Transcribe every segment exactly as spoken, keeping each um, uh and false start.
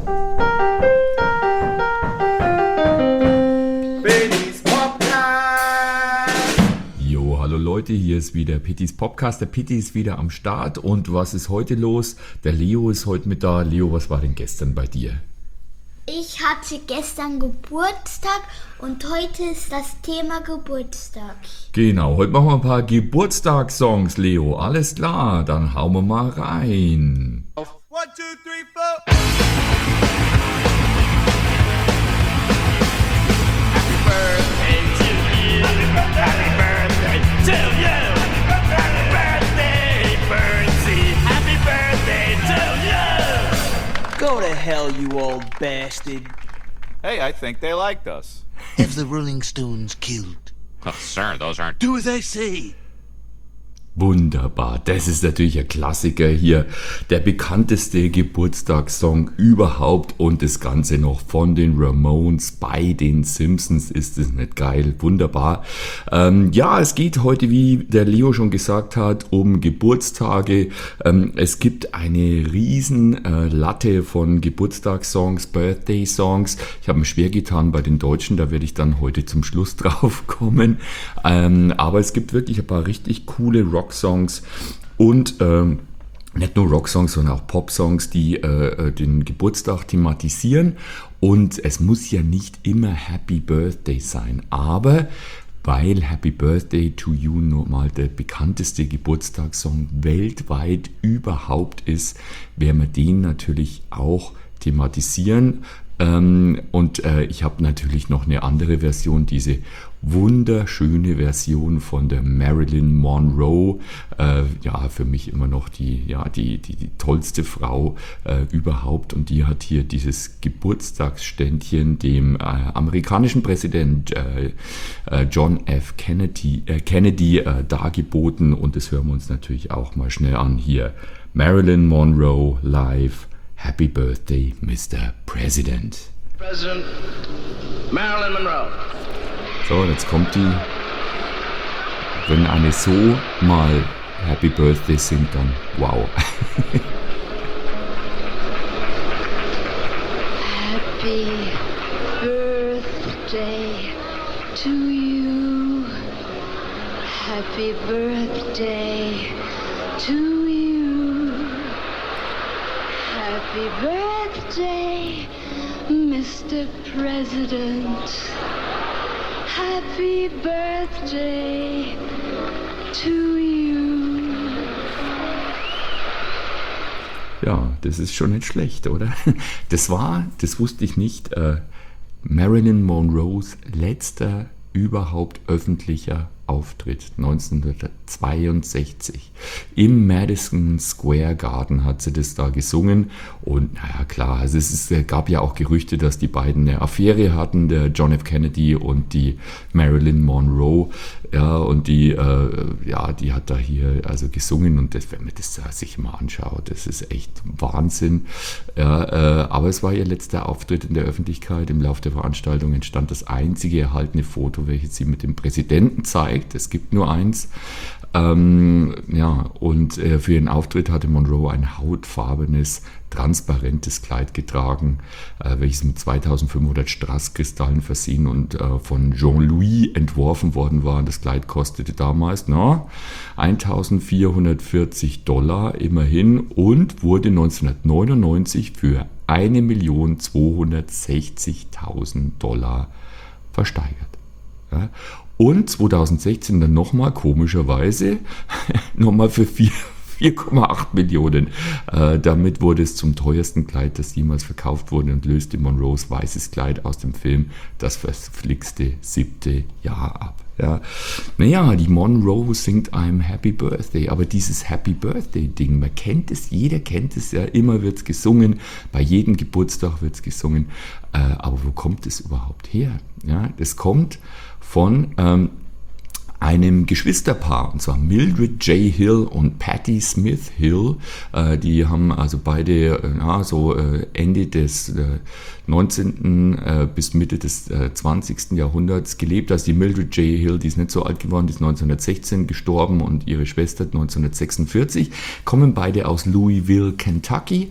Leute, hier ist wieder Pittys Podcast. Der Pitti ist wieder am Start. Und was ist heute los? Der Leo ist heute mit da. Leo, was war denn gestern bei dir? Ich hatte gestern Geburtstag und heute ist das Thema Geburtstag. Genau, heute machen wir ein paar Geburtstagssongs, Leo. Alles klar, dann hauen wir mal rein. Auf one, two, three, four. Happy birthday to you. Happy birthday to you. Happy birthday, Bernsey. Happy birthday to you. Go to hell, you old bastard. Hey, I think they liked us. Have the Rolling Stones killed? Oh, sir, those aren't... Do as I say. Wunderbar, das ist natürlich ein Klassiker hier, der bekannteste Geburtstagssong überhaupt und das Ganze noch von den Ramones bei den Simpsons. Ist es nicht geil? Wunderbar. Ähm, ja, es geht heute, wie der Leo schon gesagt hat, um Geburtstage. Ähm, es gibt eine riesen äh, Latte von Geburtstagssongs, Birthday-Songs. Ich habe mir schwer getan bei den Deutschen, da werde ich dann heute zum Schluss drauf kommen. Ähm, aber es gibt wirklich ein paar richtig coole Rock Songs und ähm, nicht nur Rocksongs, sondern auch Popsongs, die äh, den Geburtstag thematisieren. Und es muss ja nicht immer Happy Birthday sein, aber weil Happy Birthday to You nun mal der bekannteste Geburtstagssong weltweit überhaupt ist, werden wir den natürlich auch thematisieren. Ähm, und äh, ich habe natürlich noch eine andere Version, diese wunderschöne Version von der Marilyn Monroe, äh, ja, für mich immer noch die, ja, die, die, die tollste Frau äh, überhaupt, und die hat hier dieses Geburtstagsständchen dem äh, amerikanischen Präsident äh, äh, John F. Kennedy, äh, Kennedy äh, dargeboten, und das hören wir uns natürlich auch mal schnell an hier. Marilyn Monroe live. Happy Birthday, Mister President. President Marilyn Monroe. So, jetzt kommt die. Wenn eine so mal Happy Birthday singt, dann wow. Happy Birthday to you. Happy Birthday to you. Happy birthday, Mister President. Happy birthday to you. Ja, das ist schon nicht schlecht, oder? Das war, das wusste ich nicht, äh, Marilyn Monroes letzter überhaupt öffentlicher Auftritt neunzehnhundertzweiundsechzig. Im Madison Square Garden hat sie das da gesungen, und naja klar, also es ist, gab ja auch Gerüchte, dass die beiden eine Affäre hatten, der John F. Kennedy und die Marilyn Monroe, ja, und die, äh, ja, die hat da hier also gesungen, und das, wenn man das sich mal anschaut, das ist echt Wahnsinn, ja, äh, aber es war ihr letzter Auftritt in der Öffentlichkeit. Im Laufe der Veranstaltung entstand das einzige erhaltene Foto, welches sie mit dem Präsidenten zeigt. Es gibt nur eins. Ähm, ja, und äh, für ihren Auftritt hatte Monroe ein hautfarbenes, transparentes Kleid getragen, äh, welches mit zweitausendfünfhundert Strass-Kristallen versehen und äh, von Jean-Louis entworfen worden war. Das Kleid kostete damals no, eintausendvierhundertvierzig Dollar immerhin und wurde neunzehnhundertneunundneunzig für eine Million zweihundertsechzigtausend Dollar versteigert. Ja. Und zweitausendsechzehn dann nochmal, komischerweise, nochmal für vier Komma acht Millionen. Äh, damit wurde es zum teuersten Kleid, das jemals verkauft wurde, und löste Monroes weißes Kleid aus dem Film Das verflixte siebte Jahr ab. Ja. Naja, die Monroe singt einem Happy Birthday, aber dieses Happy Birthday Ding, man kennt es, jeder kennt es ja, immer wird es gesungen, bei jedem Geburtstag wird es gesungen, äh, aber wo kommt es überhaupt her? Ja, das kommt von ähm, einem Geschwisterpaar, und zwar Mildred J. Hill und Patti Smith Hill. Äh, die haben also beide äh, ja, so äh, Ende des äh, neunzehnten äh, bis Mitte des äh, zwanzigsten Jahrhunderts gelebt. Also die Mildred J. Hill, die ist nicht so alt geworden, die ist neunzehnhundertsechzehn gestorben, und ihre Schwester neunzehnhundertsechsundvierzig, kommen beide aus Louisville, Kentucky.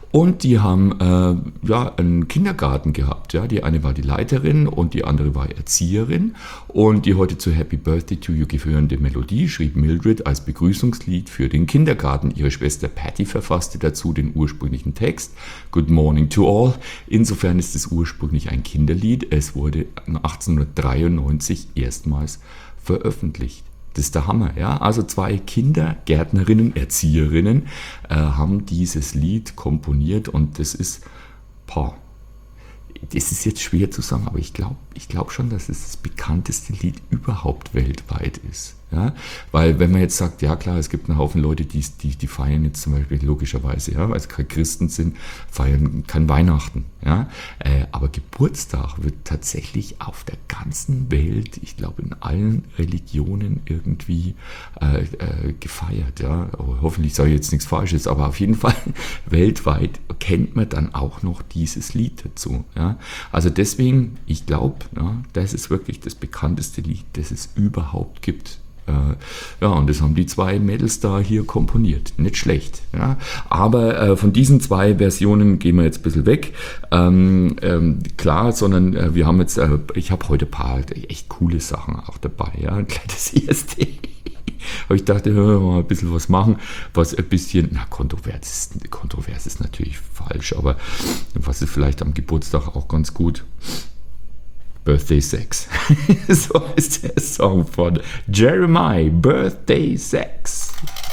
Und die haben äh, ja, einen Kindergarten gehabt. Ja. Die eine war die Leiterin und die andere war Erzieherin. Und die heute zu Happy Birthday to You gehörende Melodie schrieb Mildred als Begrüßungslied für den Kindergarten. Ihre Schwester Patty verfasste dazu den ursprünglichen Text Good Morning to All. Insofern ist es ursprünglich ein Kinderlied. Es wurde achtzehnhundertdreiundneunzig erstmals veröffentlicht. Das ist der Hammer, ja. Also zwei Kindergärtnerinnen, Erzieherinnen äh, haben dieses Lied komponiert und das ist, boah, das ist jetzt schwer zu sagen, aber ich glaube ich glaub schon, dass es das bekannteste Lied überhaupt weltweit ist. Ja? Weil wenn man jetzt sagt, ja klar, es gibt einen Haufen Leute, die, die, die feiern jetzt zum Beispiel logischerweise, ja, weil sie keine Christen sind, feiern kein Weihnachten. Ja? Äh, aber Geburtstag wird tatsächlich auf der ganzen Welt, ich glaube in allen Religionen irgendwie äh, äh, gefeiert. Ja? Oh, hoffentlich sage ich jetzt nichts Falsches, aber auf jeden Fall weltweit kennt man dann auch noch dieses Lied dazu. Ja? Also deswegen, ich glaube, ja, das ist wirklich das bekannteste Lied, das es überhaupt gibt. Ja, und das haben die zwei Mädels da hier komponiert. Nicht schlecht. Ja. Aber äh, von diesen zwei Versionen gehen wir jetzt ein bisschen weg. Ähm, ähm, klar, sondern äh, wir haben jetzt, äh, ich habe heute ein paar echt coole Sachen auch dabei. Ja. Gleich das erste. Aber ich dachte, wir mal ein bisschen was machen, was ein bisschen, na, kontrovers ist, kontrovers ist natürlich falsch, aber was ist vielleicht am Geburtstag auch ganz gut. Birthday Sex. So ist der Song von Jeremiah, Birthday Sex.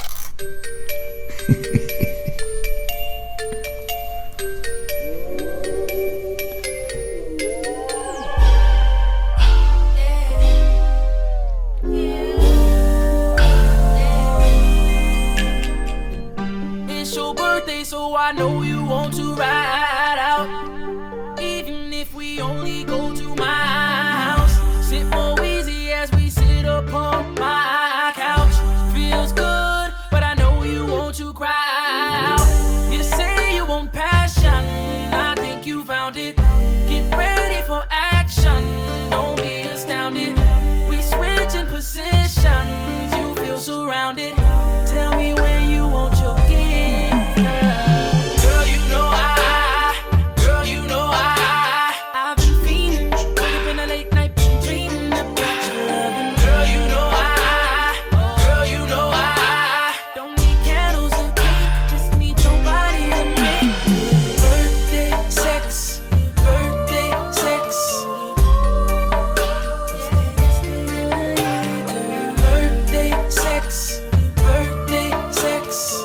It's your birthday, so I know you want to ride out. Even if we only go to my house, sit more easy as we sit upon my couch. Feels good, but I know you want to cry out. You say you want passion, I think you found it. Get ready for action, don't be astounded. We switch in positions, you feel surrounded. Tell me where you want your gift, girl. Girl, you know I, girl, you know I, I've been feeling, wake up in the late night, been dreaming about your loving. Girl, you know I, girl, you know I, don't need candles and cake, just need your body to make birthday sex, birthday sex, birthday sex, birthday sex.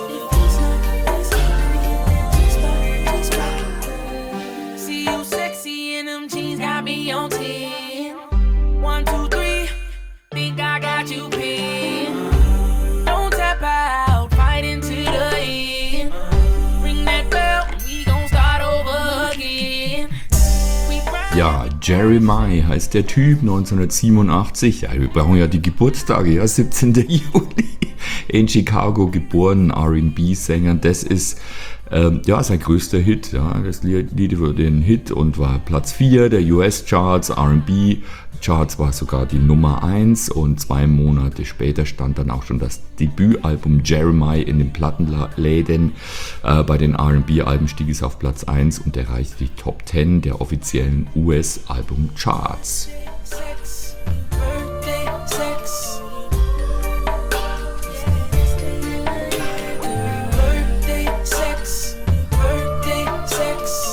See you sexy in them jeans, got me on ten. One, two, three, think I got you pinned. Don't tap out, fight into the end. Ring that bell, we gon' start over again. We grind- Ja, Jeremiah heißt der Typ, neunzehnhundertsiebenundachtzig. Ja, wir brauchen ja die Geburtstage, ja, siebzehnten Juli. In Chicago geboren, R and B-Sänger. Das ist ähm, ja sein größter Hit. Ja. Das Lied wurde ein Hit und war Platz vier der U S-Charts, R and B-Charts war sogar die Nummer eins und zwei Monate später stand dann auch schon das Debütalbum Jeremiah in den Plattenläden. Äh, bei den R and B-Alben stieg es auf Platz eins und erreichte die Top zehn der offiziellen U S-Album-Charts. sex, birthday sex. Birthday sex, birthday sex.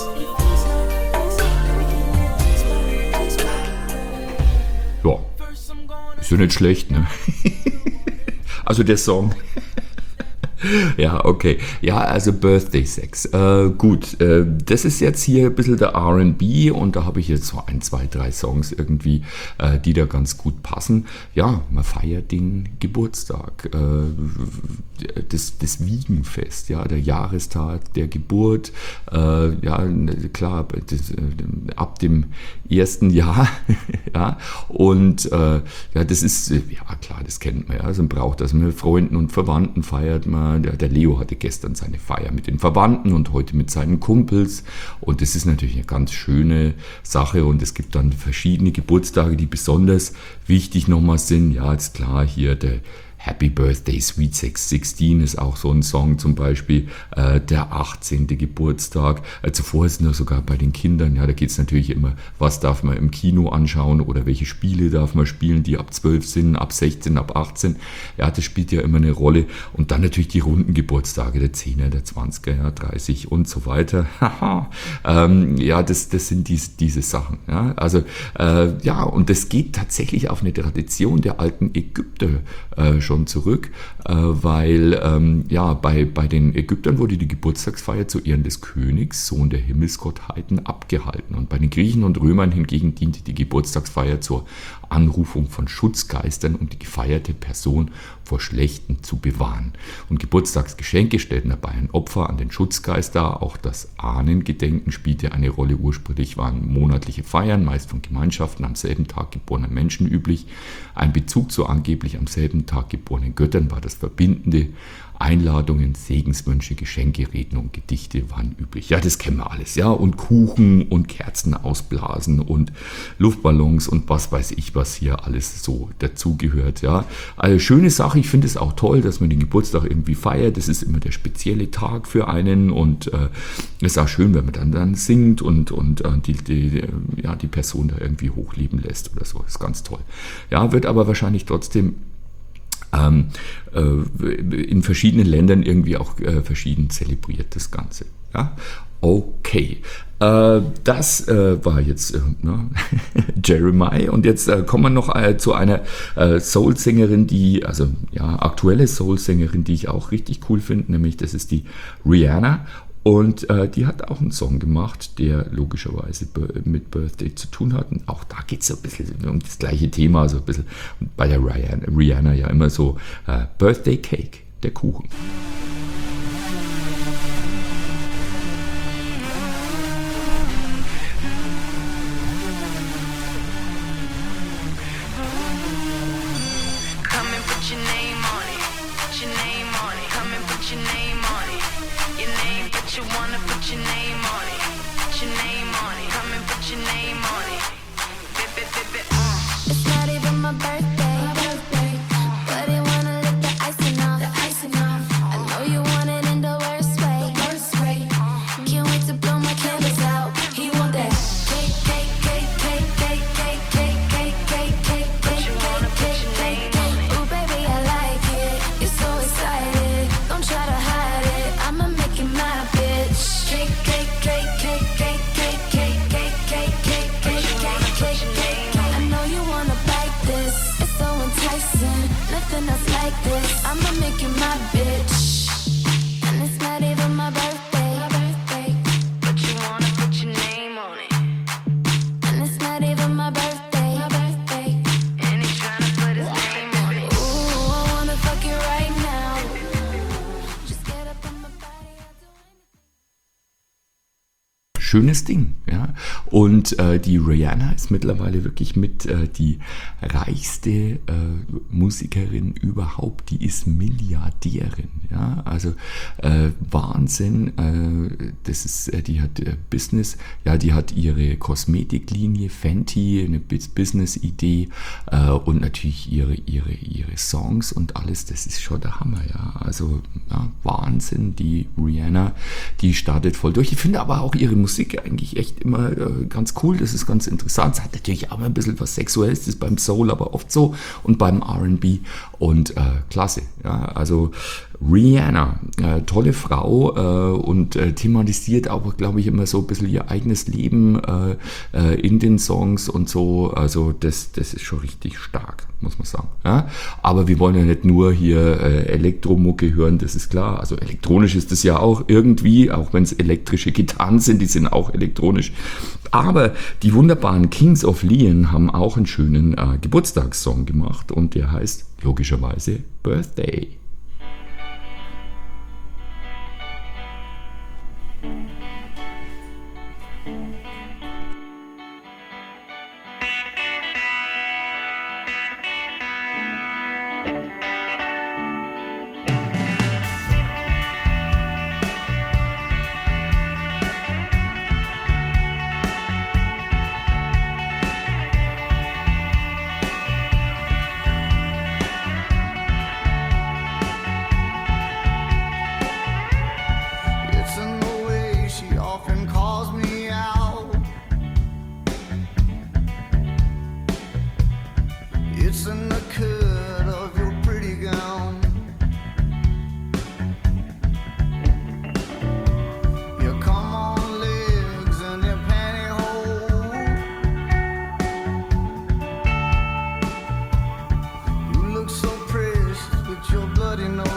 Ja, ist ja nicht schlecht, ne? Also der Song. Ja, okay. Ja, also Birthday Sex. Äh, gut, äh, das ist jetzt hier ein bisschen der R and B und da habe ich jetzt so ein, zwei, drei Songs irgendwie, äh, die da ganz gut passen. Ja, man feiert den Geburtstag, äh, das, das Wiegenfest, ja, der Jahrestag der Geburt. Äh, ja, klar, das, äh, ab dem ersten Jahr, ja, und äh, ja, das ist, ja klar, das kennt man, ja, also man braucht das, mit Freunden und Verwandten feiert man. Der, der Leo hatte gestern seine Feier mit den Verwandten und heute mit seinen Kumpels und das ist natürlich eine ganz schöne Sache und es gibt dann verschiedene Geburtstage, die besonders wichtig nochmal sind. Ja, jetzt klar, hier der Happy Birthday Sweet sechzehn ist auch so ein Song zum Beispiel, äh, der achtzehnte Geburtstag. Äh, zuvor ist nur sogar bei den Kindern, ja, da geht es natürlich immer, was darf man im Kino anschauen oder welche Spiele darf man spielen, die ab zwölf sind, ab sechzehn, ab achtzehn. Ja, das spielt ja immer eine Rolle. Und dann natürlich die runden Geburtstage, der zehner, der zwanziger, ja, dreißig und so weiter. Haha, ähm, ja, das, das sind diese, diese Sachen. Ja, also, äh, ja, und das geht tatsächlich auf eine Tradition der alten Ägypter äh, schon zurück, äh, weil ähm, ja, bei, bei den Ägyptern wurde die Geburtstagsfeier zu Ehren des Königs, Sohn der Himmelsgottheiten, abgehalten. Und bei den Griechen und Römern hingegen diente die Geburtstagsfeier zur Anrufung von Schutzgeistern, um die gefeierte Person vor Schlechten zu bewahren. Und Geburtstagsgeschenke stellten dabei ein Opfer an den Schutzgeist dar. Auch das Ahnengedenken spielte eine Rolle. Ursprünglich waren monatliche Feiern, meist von Gemeinschaften am selben Tag geborener Menschen üblich. Ein Bezug zu angeblich am selben Tag geborenen Göttern war das Verbindende. Einladungen, Segenswünsche, Geschenke, Reden und Gedichte waren üblich. Ja, das kennen wir alles, ja. Und Kuchen und Kerzen ausblasen und Luftballons und was weiß ich, was hier alles so dazugehört, ja. Also schöne Sache, ich finde es auch toll, dass man den Geburtstag irgendwie feiert. Das ist immer der spezielle Tag für einen und äh, es ist auch schön, wenn man dann, dann singt und, und äh, die, die, ja, die Person da irgendwie hochleben lässt oder so. Das ist ganz toll. Ja, wird aber wahrscheinlich trotzdem Ähm, äh, in verschiedenen Ländern irgendwie auch äh, verschieden zelebriert, das Ganze. Ja? Okay, äh, das äh, war jetzt äh, ne? Jeremiah und jetzt äh, kommen wir noch äh, zu einer äh, Soul-Sängerin, die, also ja, aktuelle Soul-Sängerin, die ich auch richtig cool finde, nämlich das ist die Rihanna. Und äh, die hat auch einen Song gemacht, der logischerweise mit Birthday zu tun hat. Und auch da geht es so ein bisschen um das gleiche Thema, so ein bisschen bei der Rihanna, Rihanna ja immer so äh, Birthday Cake, der Kuchen. Schönes Ding, ja. Und äh, die Rihanna ist mittlerweile wirklich mit äh, die reichste äh, Musikerin überhaupt. Die ist Milliardärin, ja. Also äh, Wahnsinn. Äh, das ist, äh, die hat äh, Business, ja, die hat ihre Kosmetiklinie Fenty, eine Business-Idee äh, und natürlich ihre ihre ihre Songs und alles. Das ist schon der Hammer, ja. Also ja, Wahnsinn. Die Rihanna, die startet voll durch. Ich finde aber auch ihre Musik eigentlich echt immer äh, ganz cool, das ist ganz interessant. Es hat natürlich auch mal ein bisschen was Sexuelles, das ist beim Soul aber oft so und beim R and B und äh, klasse. Ja, also Rihanna, äh, tolle Frau äh, und äh, thematisiert auch, glaube ich, immer so ein bisschen ihr eigenes Leben äh, äh, in den Songs und so. Also das, das ist schon richtig stark, muss man sagen. Ja? Aber wir wollen ja nicht nur hier äh, Elektromucke hören, das ist klar. Also elektronisch ist das ja auch irgendwie, auch wenn es elektrische Gitarren sind, die sind auch elektronisch. Aber die wunderbaren Kings of Leon haben auch einen schönen äh, Geburtstagssong gemacht und der heißt logischerweise Birthday. Birthday calls me out. It's in the cut of your pretty gown. You come on legs and your pantyhose. You look so precious with your bloody nose.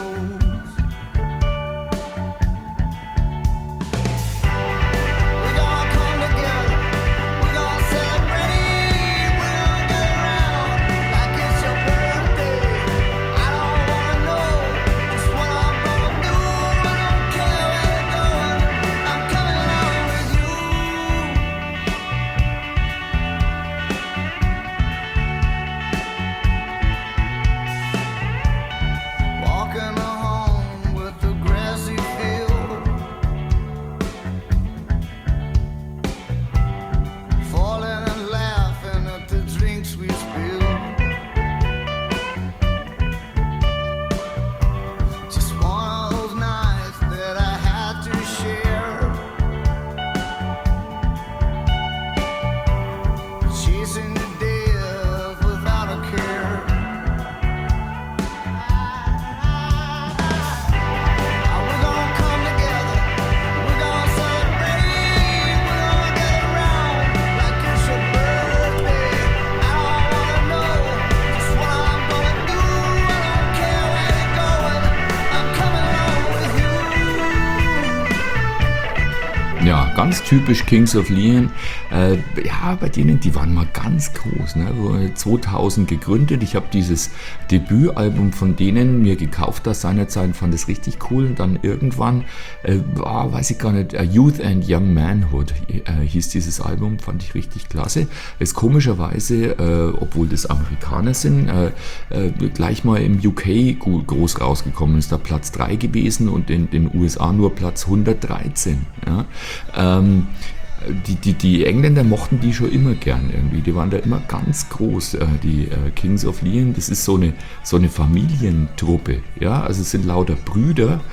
Ja, ganz typisch Kings of Leon. Äh, ja, bei denen, die waren mal ganz groß, ne? zweitausend gegründet. Ich habe dieses Debütalbum von denen mir gekauft, das seinerzeit, fand es richtig cool. Und dann irgendwann, äh, war, weiß ich gar nicht, Youth and Young Manhood äh, hieß dieses Album, fand ich richtig klasse. Ist komischerweise, äh, obwohl das Amerikaner sind, äh, äh, gleich mal im U K groß rausgekommen. Ist da Platz drei gewesen und in den U S A nur Platz hundertdreizehn. Ja? Ähm, die, die, die Engländer mochten die schon immer gern irgendwie, die waren da immer ganz groß, äh, die äh, Kings of Leon. Das ist so eine, so eine Familientruppe, ja, also es sind lauter Brüder,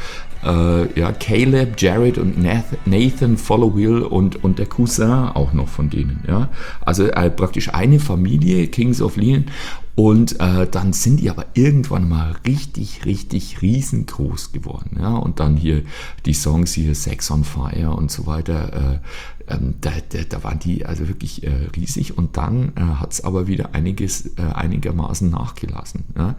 äh, ja, Caleb, Jared und Nathan Followill und, und der Cousin auch noch von denen, ja, also äh, praktisch eine Familie, Kings of Leon. Und äh, dann sind die aber irgendwann mal richtig, richtig riesengroß geworden. Ja? Und dann hier die Songs hier, Sex on Fire und so weiter, äh, ähm, da, da, da waren die also wirklich äh, riesig. Und dann äh, hat es aber wieder einiges äh, einigermaßen nachgelassen. Ja?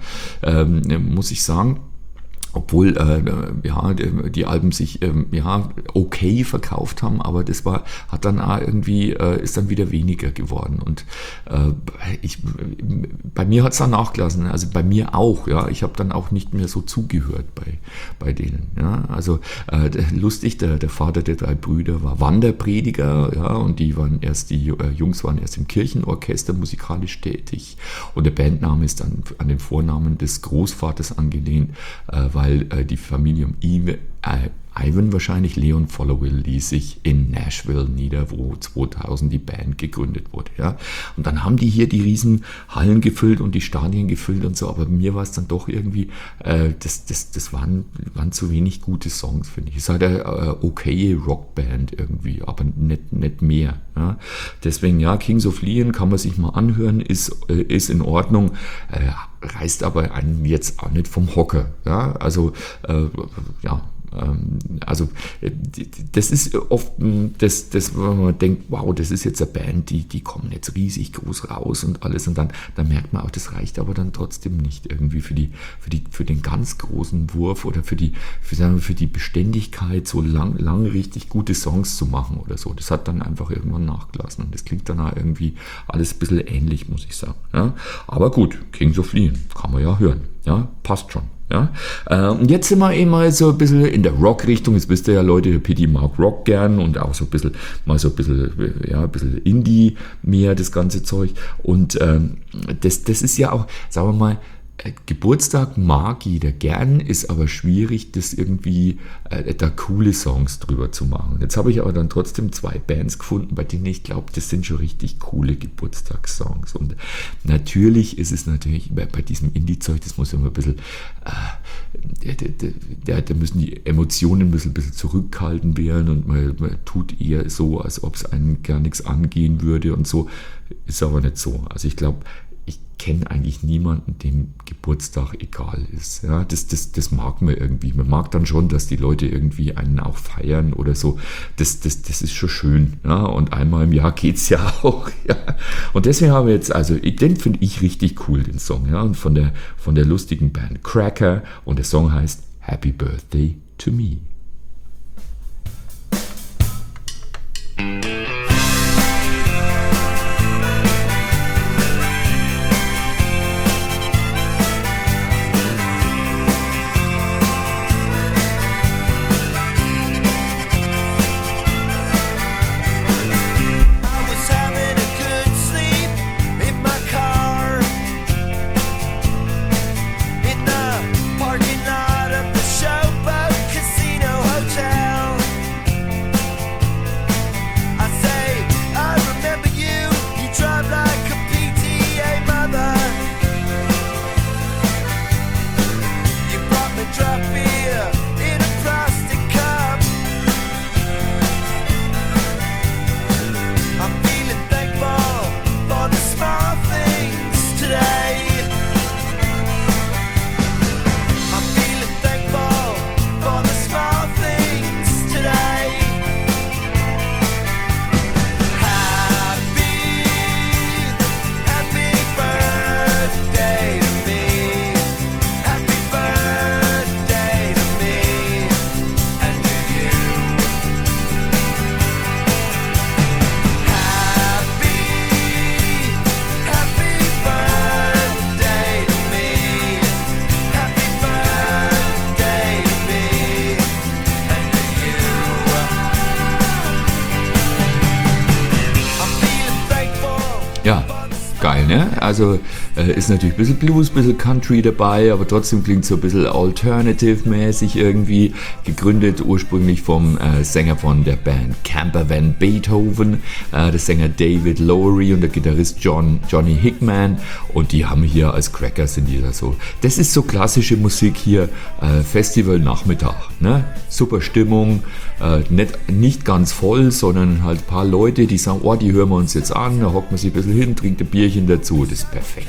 Ähm, muss ich sagen. Obwohl äh, ja, die Alben sich ähm, ja okay verkauft haben, aber das war hat dann auch irgendwie äh, ist dann wieder weniger geworden und äh, ich bei mir hat es dann nachgelassen, also bei mir auch, ja, ich habe dann auch nicht mehr so zugehört bei bei denen, ja, also äh, lustig, der der Vater der drei Brüder war Wanderprediger, ja, und die waren erst die äh, Jungs waren erst im Kirchenorchester musikalisch tätig und der Bandname ist dann an den Vornamen des Großvaters angelehnt, äh, weil äh, die Familie um ihn, äh, Ivan wahrscheinlich, Leon Followill, ließ sich in Nashville nieder, wo zweitausend die Band gegründet wurde. Ja? Und dann haben die hier die riesen Hallen gefüllt und die Stadien gefüllt und so, aber mir war es dann doch irgendwie, äh, das, das, das waren, waren zu wenig gute Songs, finde ich. Es ist halt eine äh, okay Rockband irgendwie, aber nicht, nicht mehr. Ja? Deswegen, ja, Kings of Leon kann man sich mal anhören, ist, äh, ist in Ordnung, äh, reißt aber einen jetzt auch nicht vom Hocker. Ja? Also, äh, ja, also das ist oft das, das, wenn man denkt, wow, das ist jetzt eine Band, die, die kommen jetzt riesig groß raus und alles und dann, dann merkt man auch, das reicht aber dann trotzdem nicht irgendwie für die, für die, für den ganz großen Wurf oder für die, für, sagen wir, für die Beständigkeit, so lang, lang richtig gute Songs zu machen oder so. Das hat dann einfach irgendwann nachgelassen und das klingt dann auch irgendwie alles ein bisschen ähnlich, muss ich sagen. Ja? Aber gut, Kings of Leon, kann man ja hören. Ja, passt schon. Ja, äh, und jetzt sind wir eben mal so ein bisschen in der Rock-Richtung. Jetzt wisst ihr ja, Leute, der P D mag Rock gern und auch so ein bisschen, mal so ein bisschen, ja, ein bisschen Indie mehr, das ganze Zeug. Und ähm, das, das ist ja auch, sagen wir mal, Geburtstag mag jeder gern, ist aber schwierig, das irgendwie äh, da coole Songs drüber zu machen. Jetzt habe ich aber dann trotzdem zwei Bands gefunden, bei denen ich glaube, das sind schon richtig coole Geburtstagssongs. Und natürlich ist es natürlich bei, bei diesem Indie-Zeug, das muss immer ein bisschen, äh, da, da, da müssen die Emotionen müssen ein bisschen zurückgehalten werden und man, man tut eher so, als ob es einem gar nichts angehen würde und so. Ist aber nicht so. Also ich glaube, ich kenne eigentlich niemanden, dem Geburtstag egal ist. Ja, das, das, das mag man irgendwie. Man mag dann schon, dass die Leute irgendwie einen auch feiern oder so. Das, das, das ist schon schön. Ja, und einmal im Jahr geht es ja auch. Ja. Und deswegen haben wir jetzt, also den finde ich richtig cool, den Song. Ja, und von der, von der lustigen Band Cracker. Und der Song heißt Happy Birthday to Me. Ja, geil, ne? Also äh, ist natürlich ein bisschen Blues, ein bisschen Country dabei, aber trotzdem klingt so ein bisschen Alternative-mäßig irgendwie. Gegründet ursprünglich vom äh, Sänger von der Band Camper Van Beethoven, äh, der Sänger David Lowery und der Gitarrist John, Johnny Hickman. Und die haben hier als Cracker sind die da so. Das ist so klassische Musik hier, äh, Festival-Nachmittag, ne? Super Stimmung, äh, nicht, nicht ganz voll, sondern halt ein paar Leute, die sagen, oh, die hören wir uns jetzt an, da hockt man sich ein bisschen hin, trinkt ein Bierchen dazu, das ist perfekt.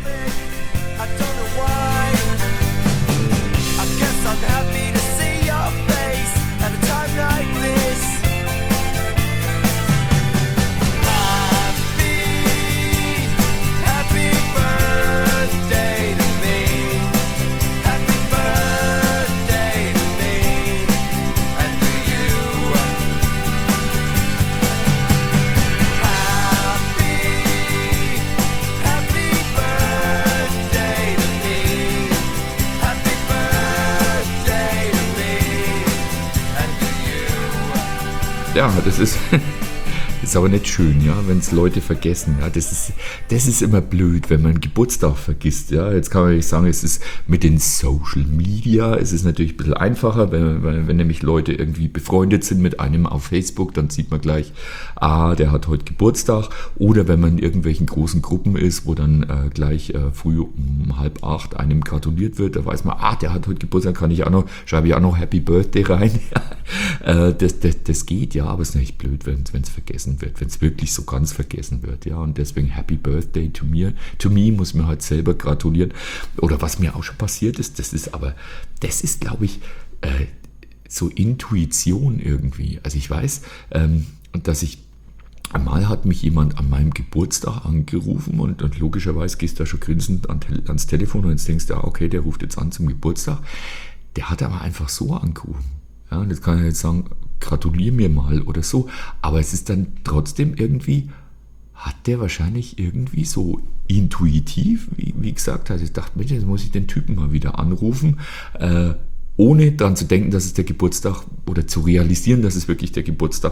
Ja, das ist, ist aber nicht schön, ja, wenn es Leute vergessen. Ja, das ist, das ist immer blöd, wenn man Geburtstag vergisst. Ja, jetzt kann man nicht sagen, es ist mit den Social Media, es ist natürlich ein bisschen einfacher, wenn, wenn, wenn nämlich Leute irgendwie befreundet sind mit einem auf Facebook, dann sieht man gleich, ah, der hat heute Geburtstag. Oder wenn man in irgendwelchen großen Gruppen ist, wo dann äh, gleich äh, früh um halb acht einem gratuliert wird, da weiß man, ah, der hat heute Geburtstag, kann ich auch noch, schreibe ich auch noch Happy Birthday rein. äh, das, das, das geht, ja, aber es ist nicht blöd, wenn es vergessen wird, wenn es wirklich so ganz vergessen wird, ja, und deswegen Happy Birthday to me, to me muss mir halt selber gratulieren. Oder was mir auch schon passiert ist, das ist aber, das ist, glaube ich, äh, so Intuition irgendwie. Also ich weiß, ähm, dass ich einmal hat mich jemand an meinem Geburtstag angerufen und, und logischerweise gehst du da schon grinsend an, ans Telefon und jetzt denkst du, okay, der ruft jetzt an zum Geburtstag. Der hat aber einfach so angerufen. Ja, und jetzt kann ich jetzt sagen, gratuliere mir mal oder so, aber es ist dann trotzdem irgendwie, hat der wahrscheinlich irgendwie so intuitiv, wie, wie gesagt, also ich dachte, Mensch, jetzt muss ich den Typen mal wieder anrufen, äh, ohne daran zu denken, dass es der Geburtstag oder zu realisieren, dass es wirklich der Geburtstag war.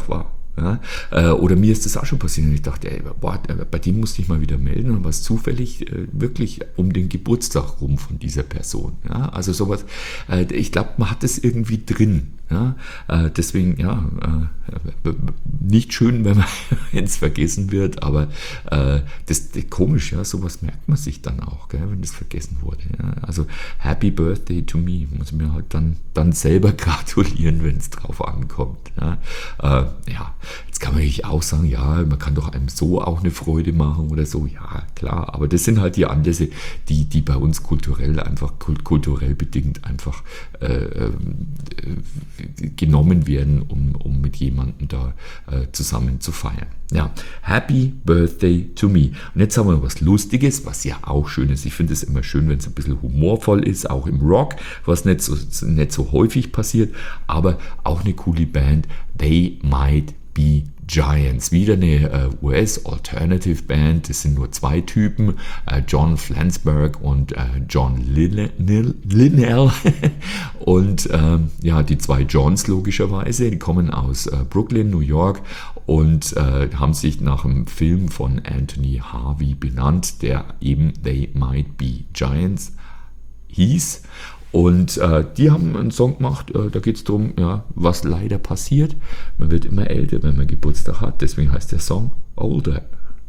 Ja? Äh, oder mir ist das auch schon passiert und ich dachte, ey, boah, bei dem musste ich mal wieder melden und was zufällig äh, wirklich um den Geburtstag rum von dieser Person. Ja? Also sowas, äh, ich glaube, man hat das irgendwie drin. Ja? Äh, deswegen, ja, äh, nicht schön, wenn es vergessen wird, aber äh, das, das komisch, ja, sowas merkt man sich dann auch, gell, wenn das vergessen wurde. Ja? Also Happy Birthday to me, muss mir halt dann, dann selber gratulieren, wenn es drauf ankommt. Ja? Äh, ja, jetzt kann man natürlich auch sagen, ja, man kann doch einem so auch eine Freude machen oder so, ja, klar, aber das sind halt die Anlässe, die, die bei uns kulturell einfach, kulturell bedingt einfach äh, äh, genommen werden, um, um mit jemandem da äh, zusammen zu feiern. Ja, Happy Birthday to me. Und jetzt haben wir noch was Lustiges, was ja auch schön ist. Ich finde es immer schön, wenn es ein bisschen humorvoll ist, auch im Rock, was nicht so, nicht so häufig passiert, aber auch eine coole Band, They Might Be Giants, wieder eine äh, U S-Alternative Band, das sind nur zwei Typen, äh, John Flansburgh und äh, John Linnell und ähm, ja, die zwei Johns logischerweise, die kommen aus äh, Brooklyn, New York und äh, haben sich nach einem Film von Anthony Harvey benannt, der eben They Might Be Giants hieß. Und äh, die haben einen Song gemacht, äh, da geht es darum, ja, was leider passiert. Man wird immer älter, wenn man Geburtstag hat, deswegen heißt der Song Older.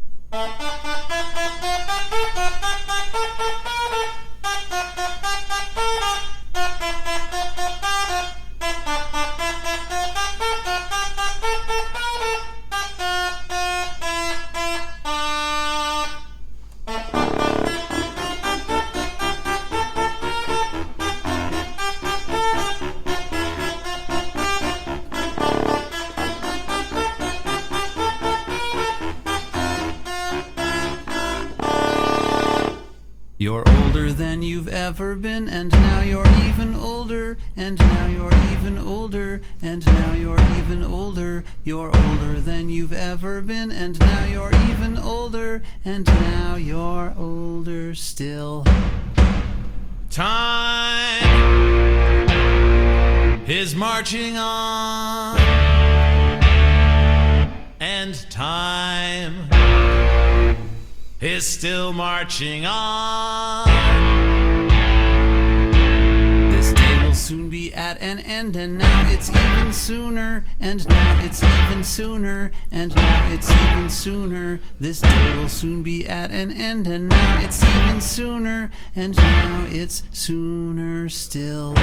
You're older than you've ever been, and now you're even older, and now you're even older, and now you're even older. You're older than you've ever been, and now you're even older, and now you're older still. Time is marching on, and time is still marching on. This day will soon be at an end, and now it's even sooner, and now it's even sooner, and now it's even sooner. This day will soon be at an end, and now it's even sooner, and now it's sooner still.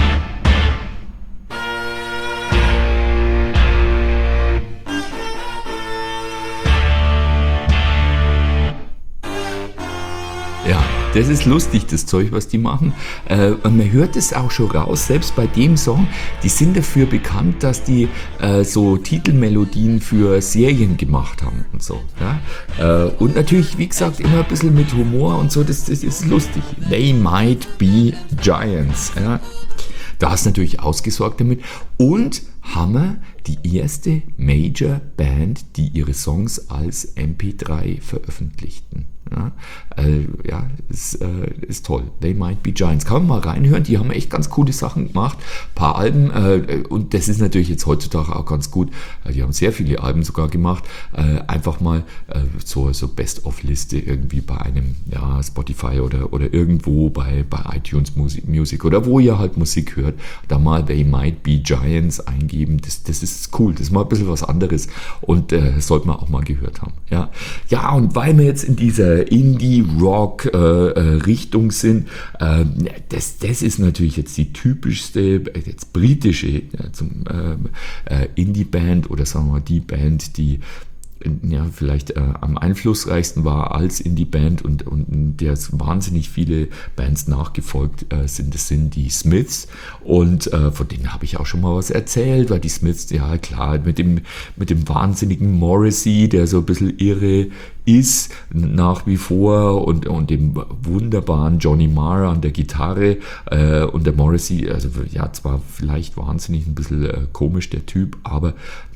Ja, das ist lustig, das Zeug, was die machen. Äh, und man hört es auch schon raus, selbst bei dem Song, die sind dafür bekannt, dass die äh, so Titelmelodien für Serien gemacht haben und so. Ja? Äh, und natürlich, wie gesagt, immer ein bisschen mit Humor und so, das, das ist lustig. They Might Be Giants. Ja? Da ist natürlich ausgesorgt damit. Und Hammer, die erste Major-Band, die ihre Songs als M P drei veröffentlichten. Ja, äh, ja ist, äh, ist toll. They Might Be Giants. Kann man mal reinhören, die haben echt ganz coole Sachen gemacht. Ein paar Alben, äh, und das ist natürlich jetzt heutzutage auch ganz gut. Äh, die haben sehr viele Alben sogar gemacht. Äh, einfach mal äh, so, so Best-of-Liste irgendwie bei einem, ja, Spotify oder, oder irgendwo bei, bei iTunes Music, Music oder wo ihr halt Musik hört. Da mal They Might Be Giants eingeben. Das, das ist cool. Das ist mal ein bisschen was anderes und äh, sollte man auch mal gehört haben. Ja, ja, und weil wir jetzt in dieser Indie-Rock-Richtung äh, sind. Äh, das, das ist natürlich jetzt die typischste, jetzt britische äh, zum, äh, Indie-Band oder sagen wir mal die Band, die ja, vielleicht äh, am einflussreichsten war als Indie-Band und, und der wahnsinnig viele Bands nachgefolgt äh, sind. Das sind die Smiths und äh, von denen habe ich auch schon mal was erzählt, weil die Smiths, ja klar, mit dem, mit dem wahnsinnigen Morrissey, der so ein bisschen irre ist nach wie vor und, und dem wunderbaren Johnny Marr an der Gitarre äh, und der Morrissey, also ja, zwar vielleicht wahnsinnig ein bisschen äh, komisch der Typ, aber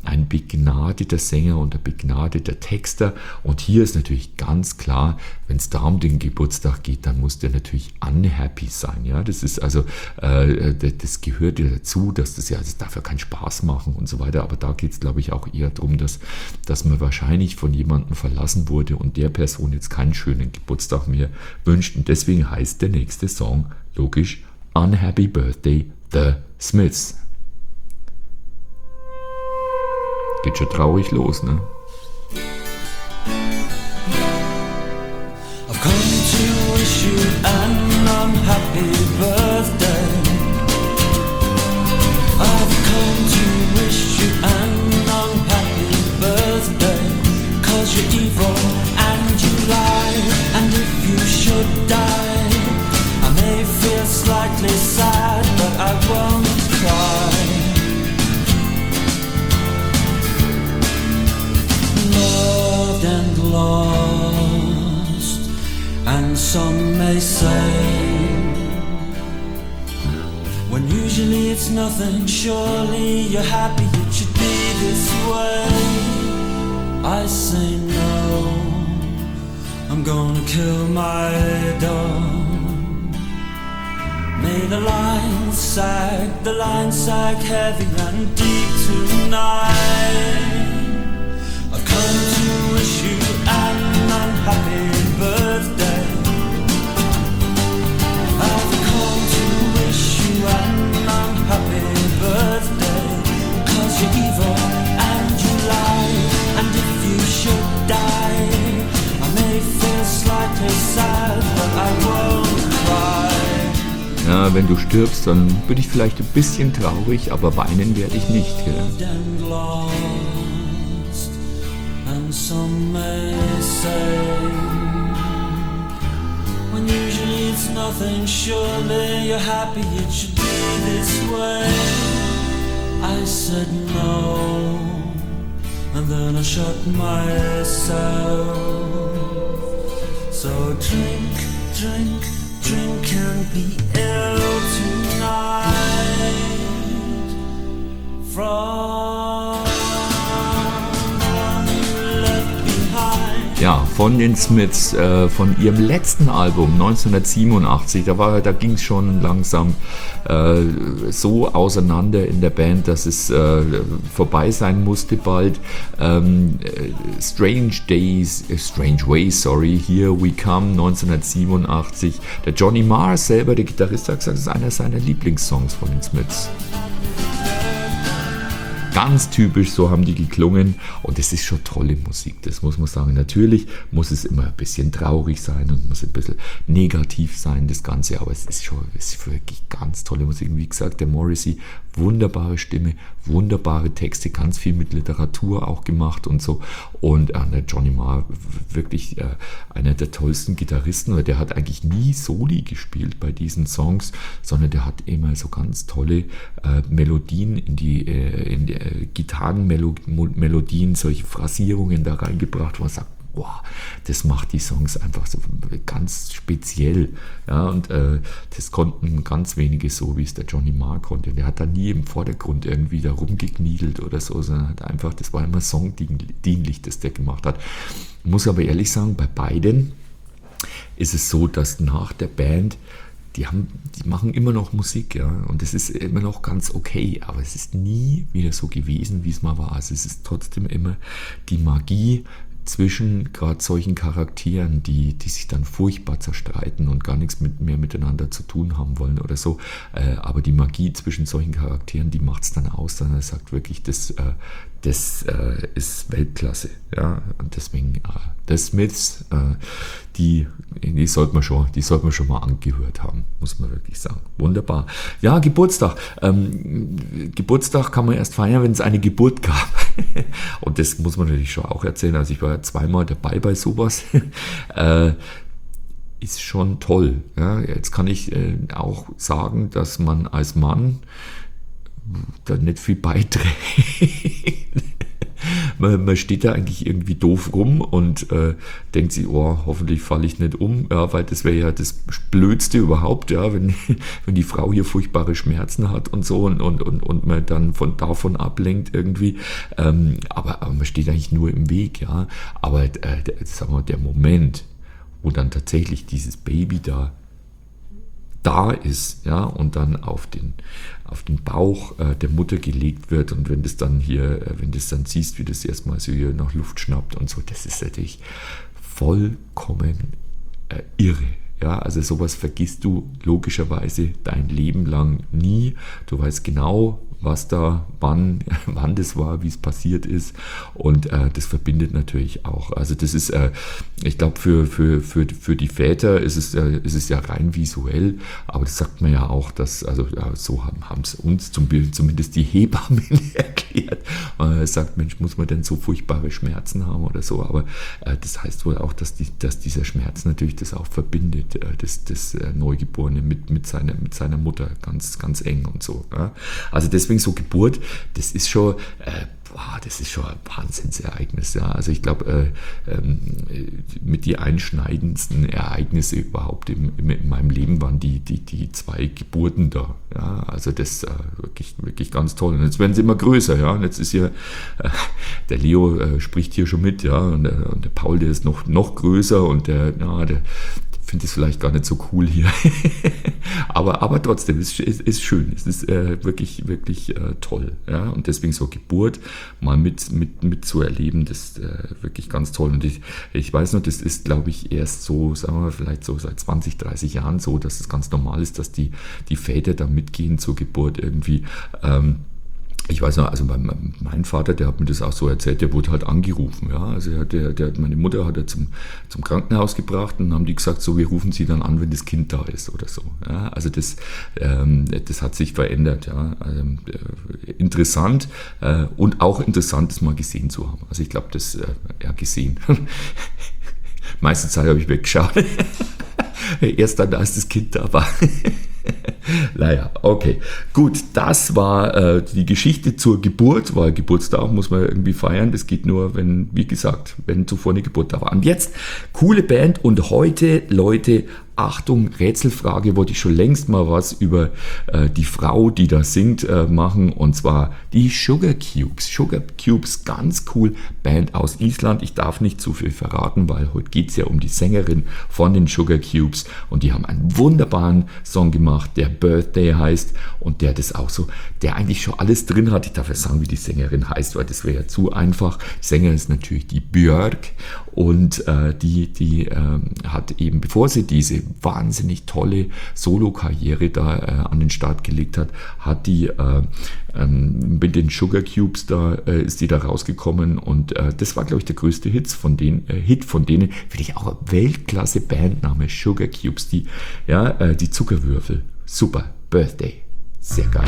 ein begnadeter Sänger und ein begnadeter Texter. Und hier ist natürlich ganz klar, wenn es da um den Geburtstag geht, dann muss der natürlich unhappy sein. Ja, das ist also, äh, das gehört ja dazu, dass das ja, das darf ja keinen Spaß machen und so weiter. Aber da geht es, glaube ich, auch eher darum, dass, dass man wahrscheinlich von jemandem verlassen wurde und der Person jetzt keinen schönen Geburtstag mehr wünscht. Und deswegen heißt der nächste Song logisch Unhappy Birthday, The Smiths. Geht schon traurig los, ne? I've come to wish you an unhappy birthday. I've come to wish you an unhappy birthday. 'Cause you're evil and you lie, and if you should die, I may feel slightly sad, but I won't cry. Loved and lost, and some may say, when usually it's nothing, surely you're happy it should be this way. I say no, I'm gonna kill my dog. May the lines sag, the lines sag heavy and deep tonight. I've come to wish you an unhappy birthday. I've come to wish you an unhappy birthday. 'Cause you're evil and you lie, and if you should die, I may feel slightly sad, but I won't cry. Ja, wenn du stirbst, dann bin ich vielleicht ein bisschen traurig, aber weinen werde ich nicht. Gell? And some may say, when usually it's nothing, surely you're happy it should be this way. I said no, and then I shut myself. So drink, drink, drink and be ill tonight. From Ja, von den Smiths, äh, von ihrem letzten Album neunzehnhundertsiebenundachtzig, da, war, da ging es schon langsam äh, so auseinander in der Band, dass es äh, vorbei sein musste bald. Ähm, Strange Days, äh, Strange Ways, sorry, Here We Come, neunzehnhundertsiebenundachtzig. Der Johnny Marr selber, der Gitarrist, hat gesagt, das ist einer seiner Lieblingssongs von den Smiths. Ganz typisch, so haben die geklungen und es ist schon tolle Musik, das muss man sagen. Natürlich muss es immer ein bisschen traurig sein und muss ein bisschen negativ sein, das Ganze, aber es ist schon es ist wirklich ganz tolle Musik. Wie gesagt, der Morrissey, wunderbare Stimme, wunderbare Texte, ganz viel mit Literatur auch gemacht und so. Und äh, der Johnny Marr, wirklich äh, einer der tollsten Gitarristen, weil der hat eigentlich nie Soli gespielt bei diesen Songs, sondern der hat immer so ganz tolle äh, Melodien in die, äh, in die äh, Gitarrenmelodien, solche Phrasierungen da reingebracht, wo man sagt, wow, das macht die Songs einfach so ganz speziell. Ja, und äh, das konnten ganz wenige so, wie es der Johnny Marr konnte. Der hat da nie im Vordergrund irgendwie da rumgekniedelt oder so, sondern hat einfach, das war immer songdienlich, das der gemacht hat. Ich muss aber ehrlich sagen, bei beiden ist es so, dass nach der Band, die haben, die machen immer noch Musik, ja, und es ist immer noch ganz okay, aber es ist nie wieder so gewesen, wie es mal war. Also es ist trotzdem immer die Magie zwischen gerade solchen Charakteren, die, die sich dann furchtbar zerstreiten und gar nichts mit, mehr miteinander zu tun haben wollen oder so. Äh, aber die Magie zwischen solchen Charakteren, die macht es dann aus. Dann er sagt wirklich, das, äh, das äh, ist Weltklasse. Ja? Und deswegen, äh, The Smiths, äh, die, die sollte man schon, die sollte man schon mal angehört haben, muss man wirklich sagen. Wunderbar. Ja, Geburtstag. Ähm, Geburtstag kann man erst feiern, wenn es eine Geburt gab. Und das muss man natürlich schon auch erzählen. Also ich war ja zweimal dabei bei sowas. äh, ist schon toll. Ja, jetzt kann ich äh, auch sagen, dass man als Mann da nicht viel beiträgt. man, man steht da eigentlich irgendwie doof rum und äh, denkt sich, oh, hoffentlich falle ich nicht um, ja, weil das wäre ja das Blödste überhaupt, ja, wenn, wenn die Frau hier furchtbare Schmerzen hat und so und, und, und, und man dann von davon ablenkt irgendwie. Ähm, aber, aber man steht eigentlich nur im Weg, ja. Aber äh, der, sagen wir, der Moment, wo dann tatsächlich dieses Baby da da ist, ja, und dann auf den, auf den Bauch äh, der Mutter gelegt wird und wenn das dann hier, äh, wenn das dann siehst, wie das erstmal so hier nach Luft schnappt und so, das ist natürlich vollkommen äh, irre. Ja, also sowas vergisst du logischerweise dein Leben lang nie. Du weißt genau, was da, wann, wann das war, wie es passiert ist und äh, das verbindet natürlich auch. Also das ist, äh, ich glaube für, für, für, für die Väter ist es, äh, ist es ja rein visuell, aber das sagt man ja auch, dass, also ja, so haben es uns zum Bild, zumindest die Hebammen erklärt. Man sagt, Mensch, muss man denn so furchtbare Schmerzen haben oder so, aber äh, das heißt wohl auch, dass, die, dass dieser Schmerz natürlich das auch verbindet, äh, das, das äh, Neugeborene mit, mit, seiner, mit seiner Mutter ganz, ganz eng und so. Ja? Also deswegen so Geburt, das ist schon, äh, boah, das ist schon ein Wahnsinnsereignis. Ja. Also ich glaube, äh, ähm, mit die einschneidendsten Ereignisse überhaupt im, im, in meinem Leben waren die, die, die zwei Geburten da. Ja. Also das äh, wirklich, wirklich ganz toll. Und jetzt werden sie immer größer. Ja. Und jetzt ist hier, äh, der Leo äh, spricht hier schon mit, ja, und der, und der Paul, der ist noch, noch größer und der, ja, der finde es vielleicht gar nicht so cool hier. aber, aber trotzdem, es ist, ist schön. Es ist äh, wirklich, wirklich äh, toll. Ja? Und deswegen so Geburt mal mit, mit, mit zu erleben, das ist äh, wirklich ganz toll. Und ich, ich weiß noch, das ist, glaube ich, erst so, sagen wir mal, vielleicht so seit zwanzig, dreißig Jahren so, dass es ganz normal ist, dass die, die Väter da mitgehen zur Geburt irgendwie. Ähm, Ich weiß noch, also mein, mein Vater, der hat mir das auch so erzählt, der wurde halt angerufen, ja, also der, der, meine Mutter hat er zum, zum Krankenhaus gebracht und dann haben die gesagt, so, wir rufen sie dann an, wenn das Kind da ist oder so, ja, also das, ähm, das hat sich verändert, ja, also, äh, interessant äh, und auch interessant, das mal gesehen zu haben, also ich glaube, das, äh, ja, gesehen, meiste Zeit habe ich weggeschaut, erst dann, als das Kind da war. Naja, okay. Gut, das war äh, die Geschichte zur Geburt, weil Geburtstag muss man irgendwie feiern. Das geht nur, wenn, wie gesagt, wenn zuvor eine Geburt da war. Und jetzt, coole Band und heute, Leute, Achtung, Rätselfrage, wollte ich schon längst mal was über äh, die Frau, die da singt, äh, machen, und zwar die Sugar Cubes. Sugar Cubes, ganz cool, Band aus Island. Ich darf nicht zu viel verraten, weil heute geht es ja um die Sängerin von den Sugar Cubes und die haben einen wunderbaren Song gemacht, der Birthday heißt und der das auch so, der eigentlich schon alles drin hat. Ich darf ja sagen, wie die Sängerin heißt, weil das wäre ja zu einfach. Die Sängerin ist natürlich die Björk und äh, die, die äh, hat eben, bevor sie diese wahnsinnig tolle Solo-Karriere da äh, an den Start gelegt hat, hat die äh, ähm, mit den Sugar Cubes da, äh, ist die da rausgekommen und äh, das war, glaube ich, der größte Hit von denen, äh, Hit von denen, finde ich auch ein Weltklasse Bandname, Sugar Cubes, die, ja, äh, die Zuckerwürfel, super, Birthday, sehr geil.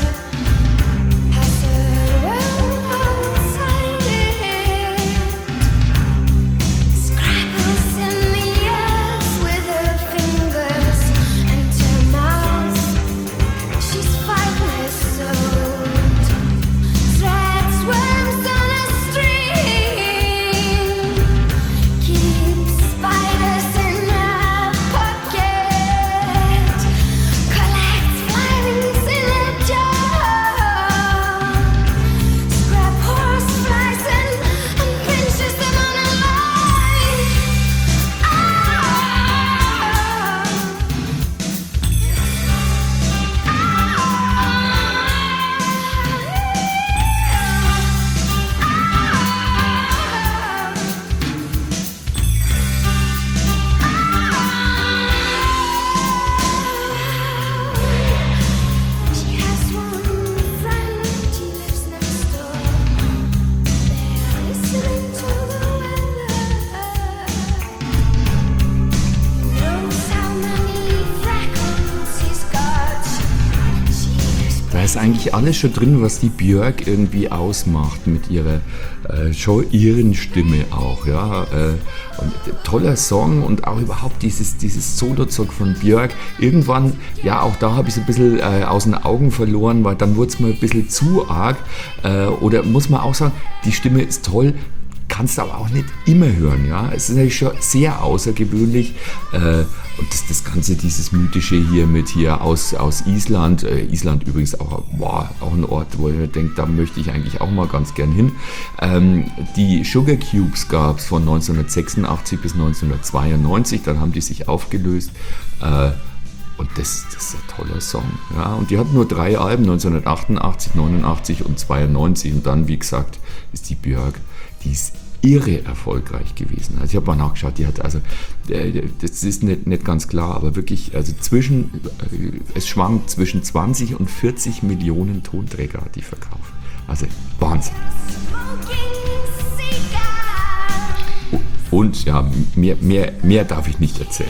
Outside it ist eigentlich alles schon drin, was die Björk irgendwie ausmacht mit ihrer, äh, schon ihren Stimme auch, ja. Äh, und toller Song und auch überhaupt dieses, dieses Solo-Zeug von Björk. Irgendwann, ja, auch da habe ich es ein bisschen äh, aus den Augen verloren, weil dann wurde es mir ein bisschen zu arg. Äh, oder muss man auch sagen, die Stimme ist toll, kannst du aber auch nicht immer hören, ja. Es ist natürlich schon sehr außergewöhnlich. Äh, und das, das Ganze, dieses Mythische hier mit hier aus, aus Island, äh, Island übrigens auch, boah, auch ein Ort, wo ich mir denke, da möchte ich eigentlich auch mal ganz gern hin. Ähm, die Sugar Cubes gab es von neunzehnhundertsechsundachtzig bis neunzehnhundertzweiundneunzig, dann haben die sich aufgelöst. Äh, Und das, das ist ein toller Song. Ja, und die hatten nur drei Alben, neunzehnhundertachtundachtzig, neunundachtzig und zweiundneunzig. Und dann, wie gesagt, ist die Björk, die ist irre erfolgreich gewesen. Also ich habe mal nachgeschaut, die hat also, das ist nicht, nicht ganz klar, aber wirklich, also zwischen, es schwankt zwischen zwanzig und vierzig Millionen Tonträger hat die verkauft. Also Wahnsinn. Und ja, mehr, mehr, mehr darf ich nicht erzählen.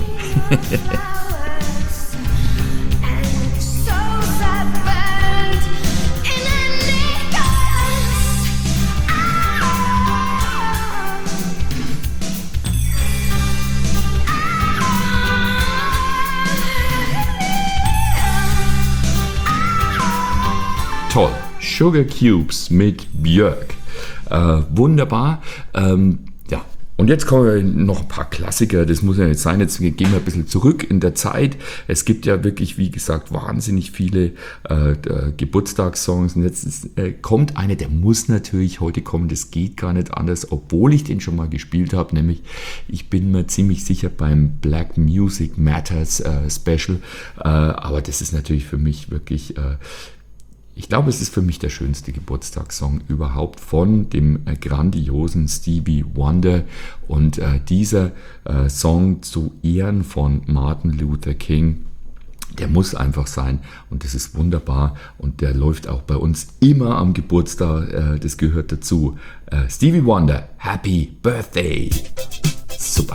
Toll, Sugar Cubes mit Björk. Äh, wunderbar. Ähm, ja, und jetzt kommen wir noch ein paar Klassiker. Das muss ja nicht sein. Jetzt gehen wir ein bisschen zurück in der Zeit. Es gibt ja wirklich, wie gesagt, wahnsinnig viele äh, Geburtstagssongs. Und jetzt ist, äh, kommt einer, der muss natürlich heute kommen. Das geht gar nicht anders, obwohl ich den schon mal gespielt habe. Nämlich, ich bin mir ziemlich sicher beim Black Music Matters äh, Special. Äh, aber das ist natürlich für mich wirklich... Äh, Ich glaube, es ist für mich der schönste Geburtstagssong überhaupt von dem äh, grandiosen Stevie Wonder. Und äh, dieser äh, Song zu Ehren von Martin Luther King, der muss einfach sein. Und das ist wunderbar. Und der läuft auch bei uns immer am Geburtstag. Äh, das gehört dazu. Äh, Stevie Wonder, Happy Birthday. Super.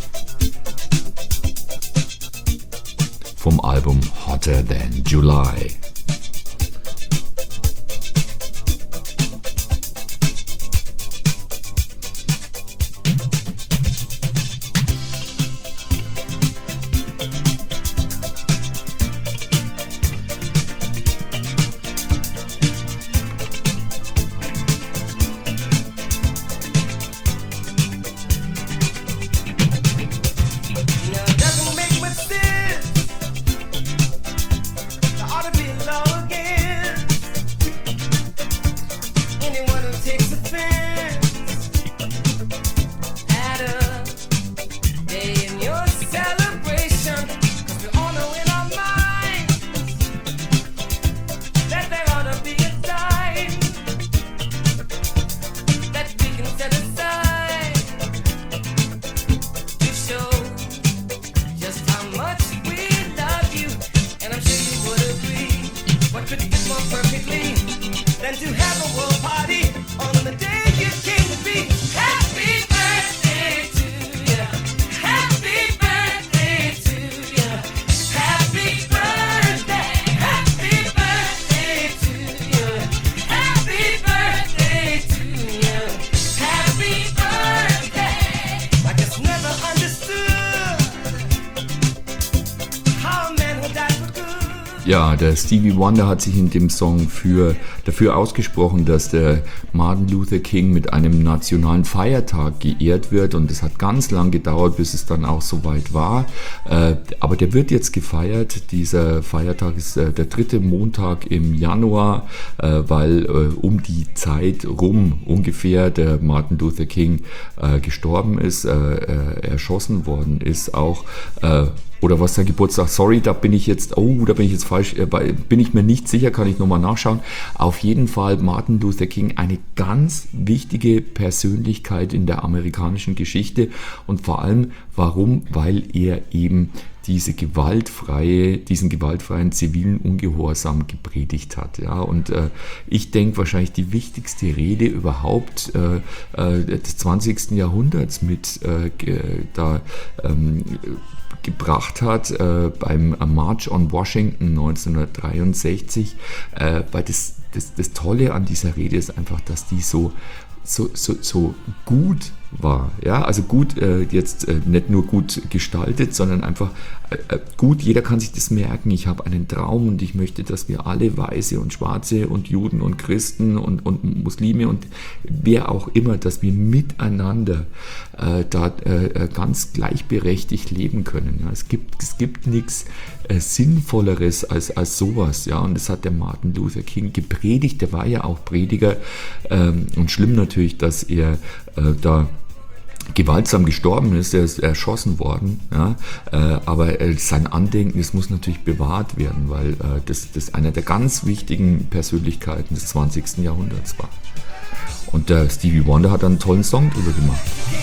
Vom Album Hotter Than July. Ja, der Stevie Wonder hat sich in dem Song für, dafür ausgesprochen, dass der Martin Luther King mit einem nationalen Feiertag geehrt wird, und es hat ganz lang gedauert, bis es dann auch soweit war. Äh, aber der wird jetzt gefeiert. Dieser Feiertag ist äh, der dritte Montag im Januar, äh, weil äh, um die Zeit rum ungefähr der Martin Luther King äh, gestorben ist, äh, äh, erschossen worden ist auch. Äh, Oder was sein Geburtstag, sorry, da bin ich jetzt, oh, da bin ich jetzt falsch, äh, bin ich mir nicht sicher, kann ich nochmal nachschauen. Auf jeden Fall Martin Luther King, eine ganz wichtige Persönlichkeit in der amerikanischen Geschichte, und vor allem, warum? Weil er eben diese gewaltfreie, diesen gewaltfreien zivilen Ungehorsam gepredigt hat. Ja, und äh, ich denke wahrscheinlich die wichtigste Rede überhaupt äh, äh, des zwanzigsten Jahrhunderts mit äh, da ähm, gebracht hat äh, beim March on Washington neunzehnhundertdreiundsechzig, äh, weil das, das, das Tolle an dieser Rede ist einfach, dass die so, so, so, so gut war. Ja, also gut, äh, jetzt äh, nicht nur gut gestaltet, sondern einfach äh, gut, jeder kann sich das merken. Ich habe einen Traum und ich möchte, dass wir alle Weiße und Schwarze und Juden und Christen und, und Muslime und wer auch immer, dass wir miteinander äh, da äh, ganz gleichberechtigt leben können. Ja, es gibt, es gibt nichts äh, Sinnvolleres als, als sowas. Ja, und das hat der Martin Luther King gepredigt. Der war ja auch Prediger ähm, und schlimm natürlich, dass er äh, da gewaltsam gestorben ist, er ist erschossen worden, ja, äh, aber äh, sein Andenken, das muss natürlich bewahrt werden, weil äh, das, das einer der ganz wichtigen Persönlichkeiten des zwanzigsten Jahrhunderts war. Und der Stevie Wonder hat einen tollen Song drüber gemacht.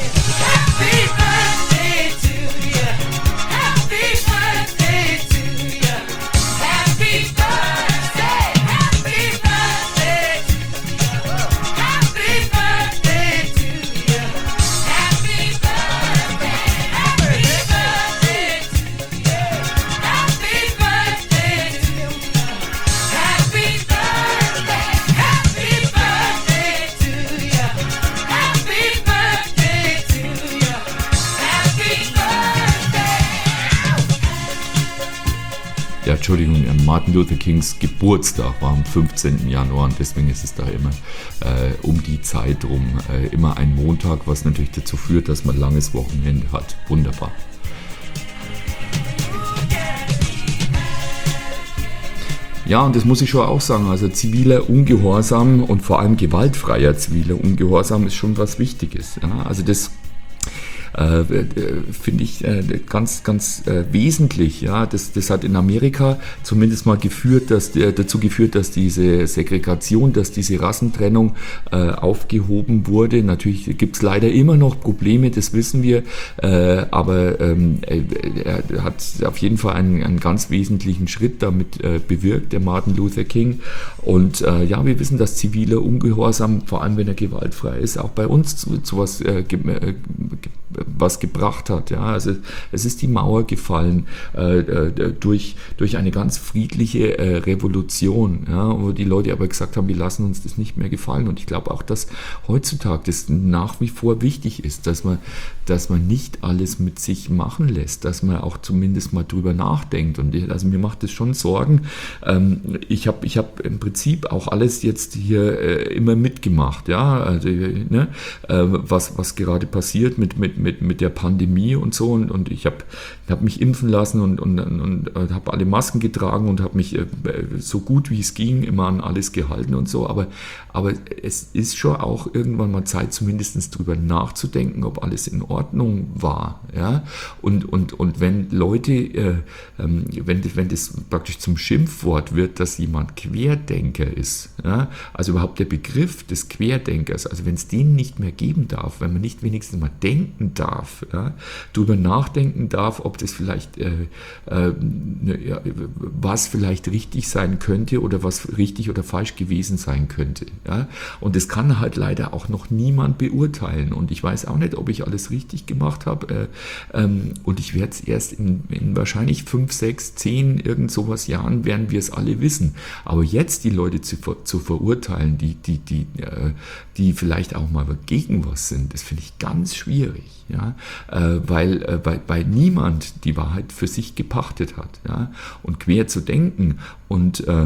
Ja, Entschuldigung, Martin Luther Kings Geburtstag war am fünfzehnten Januar und deswegen ist es da immer äh, um die Zeit rum äh, immer ein Montag, was natürlich dazu führt, dass man ein langes Wochenende hat. Wunderbar. Ja, und das muss ich schon auch sagen, also ziviler Ungehorsam und vor allem gewaltfreier ziviler Ungehorsam ist schon was Wichtiges. Ja? Also das Äh, finde ich äh, ganz, ganz äh, wesentlich. Ja, das, das hat in Amerika zumindest mal geführt, dass äh, dazu geführt, dass diese Segregation, dass diese Rassentrennung äh, aufgehoben wurde. Natürlich gibt es leider immer noch Probleme, das wissen wir, äh, aber ähm, er hat auf jeden Fall einen, einen ganz wesentlichen Schritt damit äh, bewirkt, der Martin Luther King. Und äh, ja, wir wissen, dass ziviler Ungehorsam, vor allem wenn er gewaltfrei ist, auch bei uns zu, zu was äh, ge, äh, was gebracht hat. Ja, also es ist die Mauer gefallen äh, durch, durch eine ganz friedliche äh, Revolution, ja, wo die Leute aber gesagt haben, wir lassen uns das nicht mehr gefallen. Und ich glaube auch, dass heutzutage das nach wie vor wichtig ist, dass man, dass man nicht alles mit sich machen lässt, dass man auch zumindest mal drüber nachdenkt. Und ich, also mir macht das schon Sorgen. Ähm, ich habe ich hab im Prinzip auch alles jetzt hier äh, immer mitgemacht, ja, also ne, äh, was, was gerade passiert mit, mit, mit Mit, mit der Pandemie und so und, und ich habe hab mich impfen lassen und, und, und, und habe alle Masken getragen und habe mich äh, so gut wie es ging immer an alles gehalten und so, aber, aber es ist schon auch irgendwann mal Zeit, zumindest drüber nachzudenken, ob alles in Ordnung war, ja, und, und, und wenn Leute, äh, ähm, wenn, wenn das praktisch zum Schimpfwort wird, dass jemand Querdenker ist, ja, also überhaupt der Begriff des Querdenkers, also wenn es den nicht mehr geben darf, wenn man nicht wenigstens mal denken darf, ja, darüber nachdenken darf, ob das vielleicht äh, äh, ja, was vielleicht richtig sein könnte oder was richtig oder falsch gewesen sein könnte. Ja. Und das kann halt leider auch noch niemand beurteilen. Und ich weiß auch nicht, ob ich alles richtig gemacht habe. Äh, ähm, und ich werde es erst in, in wahrscheinlich fünf, sechs, zehn, irgend sowas Jahren werden wir es alle wissen. Aber jetzt die Leute zu, zu verurteilen, die, die, die, äh, die vielleicht auch mal gegen was sind, das finde ich ganz schwierig. Ja, äh, weil, äh, weil, weil niemand die Wahrheit für sich gepachtet hat. Ja, und quer zu denken und äh,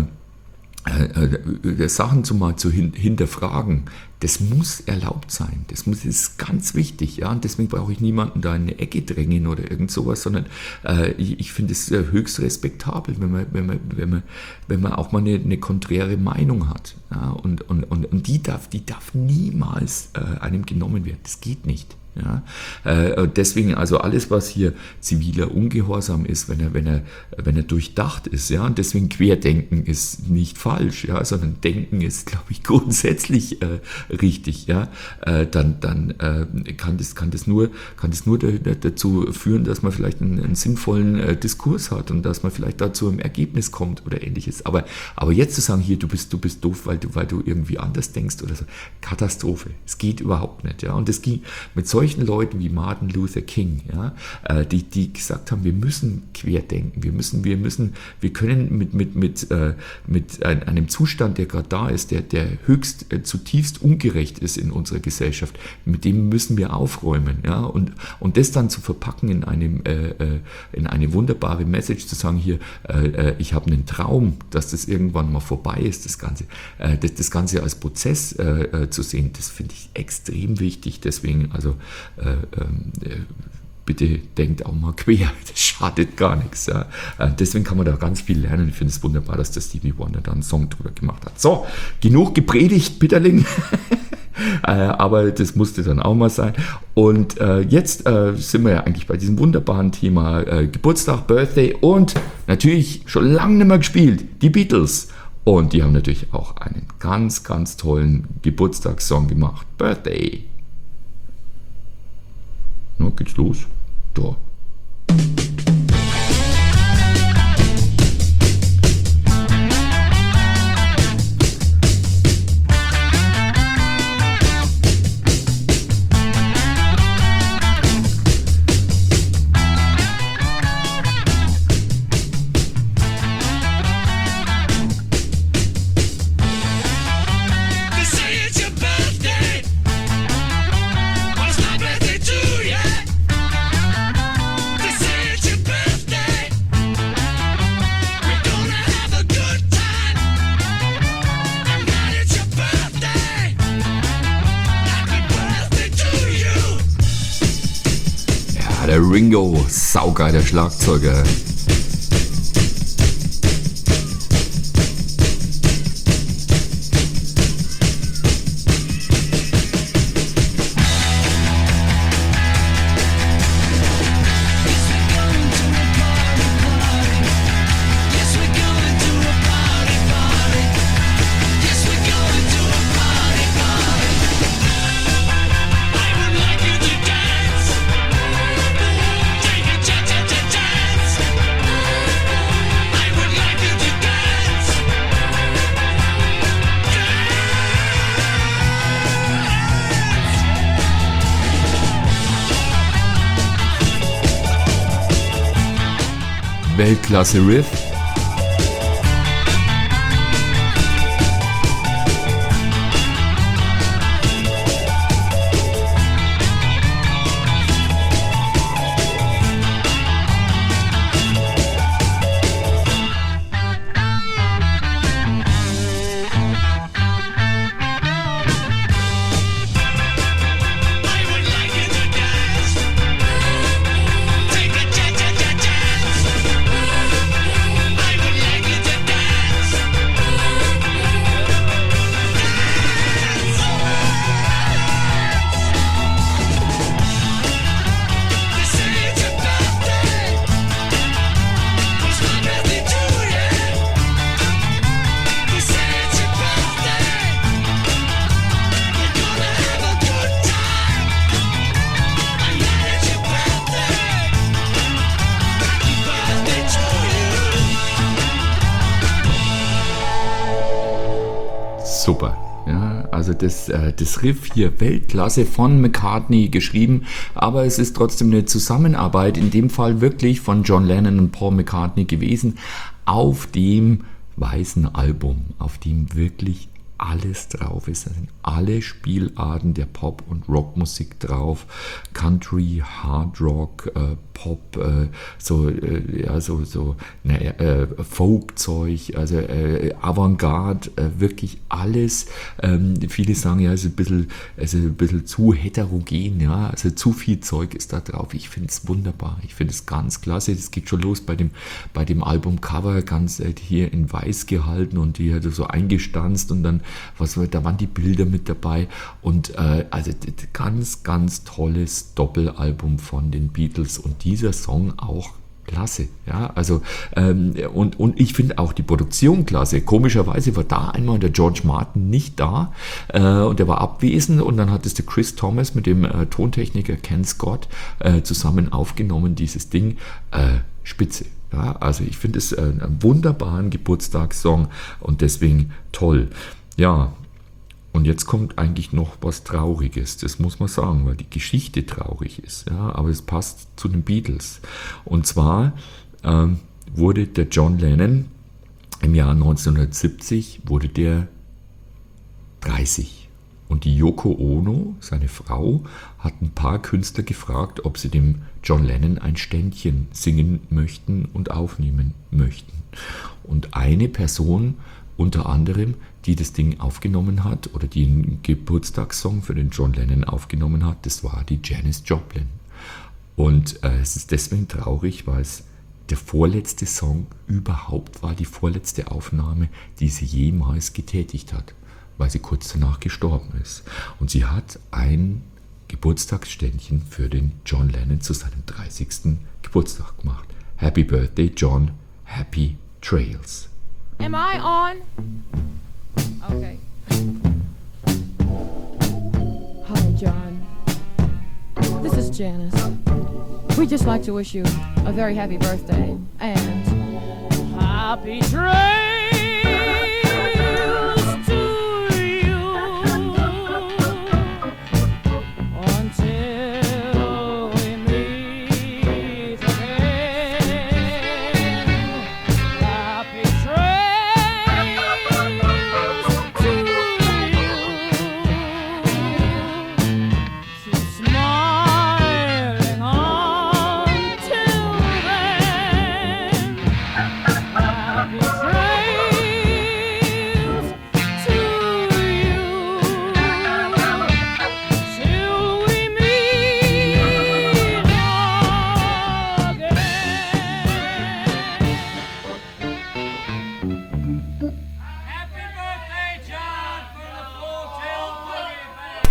äh, Sachen zu mal zu hin, hinterfragen, das muss erlaubt sein. Das muss, das ist ganz wichtig. Ja, und deswegen brauche ich niemanden da in eine Ecke drängen oder irgend sowas, sondern äh, ich, ich finde es äh, höchst respektabel, wenn man, wenn man, wenn man, wenn man auch mal eine, eine konträre Meinung hat. Ja, und, und, und, und die darf, die darf niemals äh, einem genommen werden. Das geht nicht. Ja, äh, deswegen also alles, was hier ziviler Ungehorsam ist, wenn er, wenn er, wenn er durchdacht ist, ja, und deswegen Querdenken ist nicht falsch, ja, sondern Denken ist, glaube ich, grundsätzlich äh, richtig, ja, äh, dann, dann äh, kann das, kann das nur, kann das nur da, da, dazu führen, dass man vielleicht einen, einen sinnvollen äh, Diskurs hat und dass man vielleicht dazu im Ergebnis kommt oder ähnliches. Aber, aber jetzt zu sagen, hier, du bist, du bist doof, weil du, weil du irgendwie anders denkst oder so, Katastrophe. Es geht überhaupt nicht, ja. Und es ging mit solchen Leuten wie Martin Luther King, ja, äh, die, die gesagt haben, wir müssen querdenken, wir müssen, wir müssen, wir können mit, mit, mit, äh, mit einem Zustand, der gerade da ist, der, der höchst, äh, zutiefst ungerecht ist in unserer Gesellschaft, mit dem müssen wir aufräumen, ja, und, und das dann zu verpacken in einem, äh, äh, in eine wunderbare Message, zu sagen, hier, äh, äh, ich habe einen Traum, dass das irgendwann mal vorbei ist, das Ganze, äh, das, das Ganze als Prozess äh, äh, zu sehen, das finde ich extrem wichtig, deswegen, also, äh, äh, bitte denkt auch mal quer, das schadet gar nichts. Ja. Deswegen kann man da ganz viel lernen. Ich finde es wunderbar, dass der Stevie Wonder da einen Song drüber gemacht hat. So, genug gepredigt, Bitterling. Aber das musste dann auch mal sein. Und äh, jetzt äh, sind wir ja eigentlich bei diesem wunderbaren Thema äh, Geburtstag, Birthday und natürlich schon lange nicht mehr gespielt, die Beatles. Und die haben natürlich auch einen ganz, ganz tollen Geburtstagssong gemacht, Birthday. Na, geht's los? Da. Der Ringo, saugeiler Schlagzeuger. Weltklasse Riff. Super. Ja, also das, äh, das Riff hier, Weltklasse, von McCartney geschrieben, aber es ist trotzdem eine Zusammenarbeit, in dem Fall wirklich von John Lennon und Paul McCartney gewesen, auf dem weißen Album, auf dem wirklich alles drauf ist. Da sind alle Spielarten der Pop- und Rockmusik drauf. Country, Hard Rock, äh, Pop, äh, so, äh, ja, so, so, naja, äh, Folk-Zeug, also äh, Avantgarde, äh, wirklich alles. Ähm, viele sagen ja, es ist ein bisschen, es ist ein bisschen zu heterogen, ja, also zu viel Zeug ist da drauf. Ich finde es wunderbar. Ich finde es ganz klasse. Es geht schon los bei dem, bei dem Albumcover, ganz äh, hier in weiß gehalten und die hat so eingestanzt und dann was da waren die Bilder mit dabei und äh, also ganz, ganz tolles Doppelalbum von den Beatles und dieser Song auch Klasse, ja, also ähm, und, und ich finde auch die Produktion klasse. Komischerweise war da einmal der George Martin nicht da äh, und der war abwesend und dann hat es der Chris Thomas mit dem äh, Tontechniker Ken Scott äh, zusammen aufgenommen, dieses Ding, äh, spitze. Ja, also ich finde es äh, einen wunderbaren Geburtstagssong und deswegen toll. Ja, und jetzt kommt eigentlich noch was Trauriges, das muss man sagen, weil die Geschichte traurig ist, ja, aber es passt zu den Beatles. Und zwar ähm, wurde der John Lennon im Jahr neunzehnhundertsiebzig wurde der dreißig. Und die Yoko Ono, seine Frau, hat ein paar Künstler gefragt, ob sie dem John Lennon ein Ständchen singen möchten und aufnehmen möchten. Und eine Person unter anderem, die das Ding aufgenommen hat oder die einen Geburtstagssong für den John Lennon aufgenommen hat, das war die Janis Joplin. Und äh, es ist deswegen traurig, weil es der vorletzte Song überhaupt war, die vorletzte Aufnahme, die sie jemals getätigt hat, weil sie kurz danach gestorben ist. Und sie hat ein Geburtstagsständchen für den John Lennon zu seinem dreißigsten Geburtstag gemacht. Happy Birthday, John. Happy Trails. Am I on? Okay. Hi, John. This is Janice. We'd just like to wish you a very happy birthday and happy trails to you until we meet again. Happy trails to you. Keep smiling until then. Happy trails to you till we meet again. Happy birthday, John, for the Full Tilt Boogie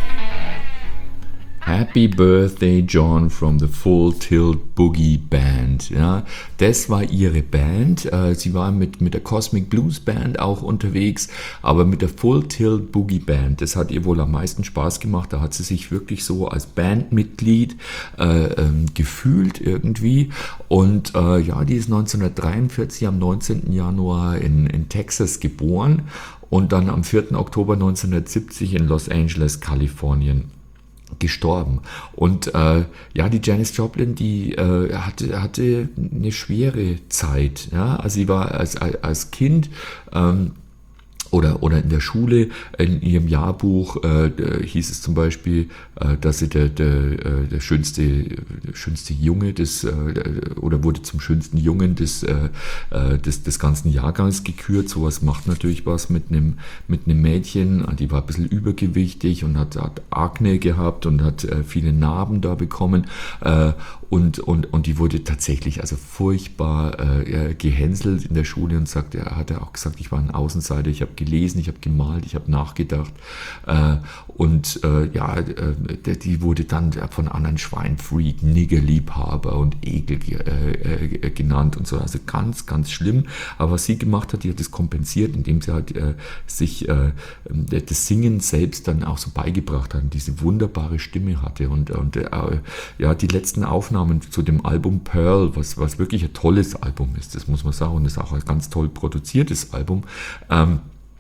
Band. Happy Birthday, John from the Full Tilt Boogie Band. Ja, das war ihre Band. Äh, Sie war mit, mit der Cosmic Blues Band auch unterwegs, aber mit der Full Tilt Boogie Band, das hat ihr wohl am meisten Spaß gemacht. Da hat sie sich wirklich so als Bandmitglied äh, ähm, gefühlt irgendwie. Und äh, ja, die ist neunzehnhundertdreiundvierzig am neunzehnten Januar in, in Texas geboren und dann am vierten Oktober neunzehnhundertsiebzig in Los Angeles, Kalifornien gestorben. Und äh, ja, die Janis Joplin, die äh, hatte, hatte eine schwere Zeit. Ja? Also sie war als, als Kind ähm, oder, oder in der Schule, in ihrem Jahrbuch äh, hieß es zum Beispiel, äh, dass sie der, der, der, schönste, der schönste Junge des, äh, oder wurde zum schönsten Jungen des, äh, des, des ganzen Jahrgangs gekürt. Sowas macht natürlich was mit einem, mit einem Mädchen. Die war ein bisschen übergewichtig und hat, hat Akne gehabt und hat äh, viele Narben da bekommen. Äh, und, und, und die wurde tatsächlich also furchtbar äh, gehänselt in der Schule und sagt, er hat auch gesagt, ich war ein Außenseiter, ich habe gelesen, ich habe gemalt, ich habe nachgedacht äh, und äh, ja, äh, die wurde dann von anderen Schweinfreak, Niggerliebhaber und Ekel äh, äh, genannt und so, also ganz, ganz schlimm, aber was sie gemacht hat, die hat das kompensiert, indem sie halt äh, sich äh, das Singen selbst dann auch so beigebracht hat und diese wunderbare Stimme hatte und, und äh, ja, die letzten Aufnahmen zu dem Album Pearl, was, was wirklich ein tolles Album ist, das muss man sagen, und das ist auch ein ganz toll produziertes Album. Ähm,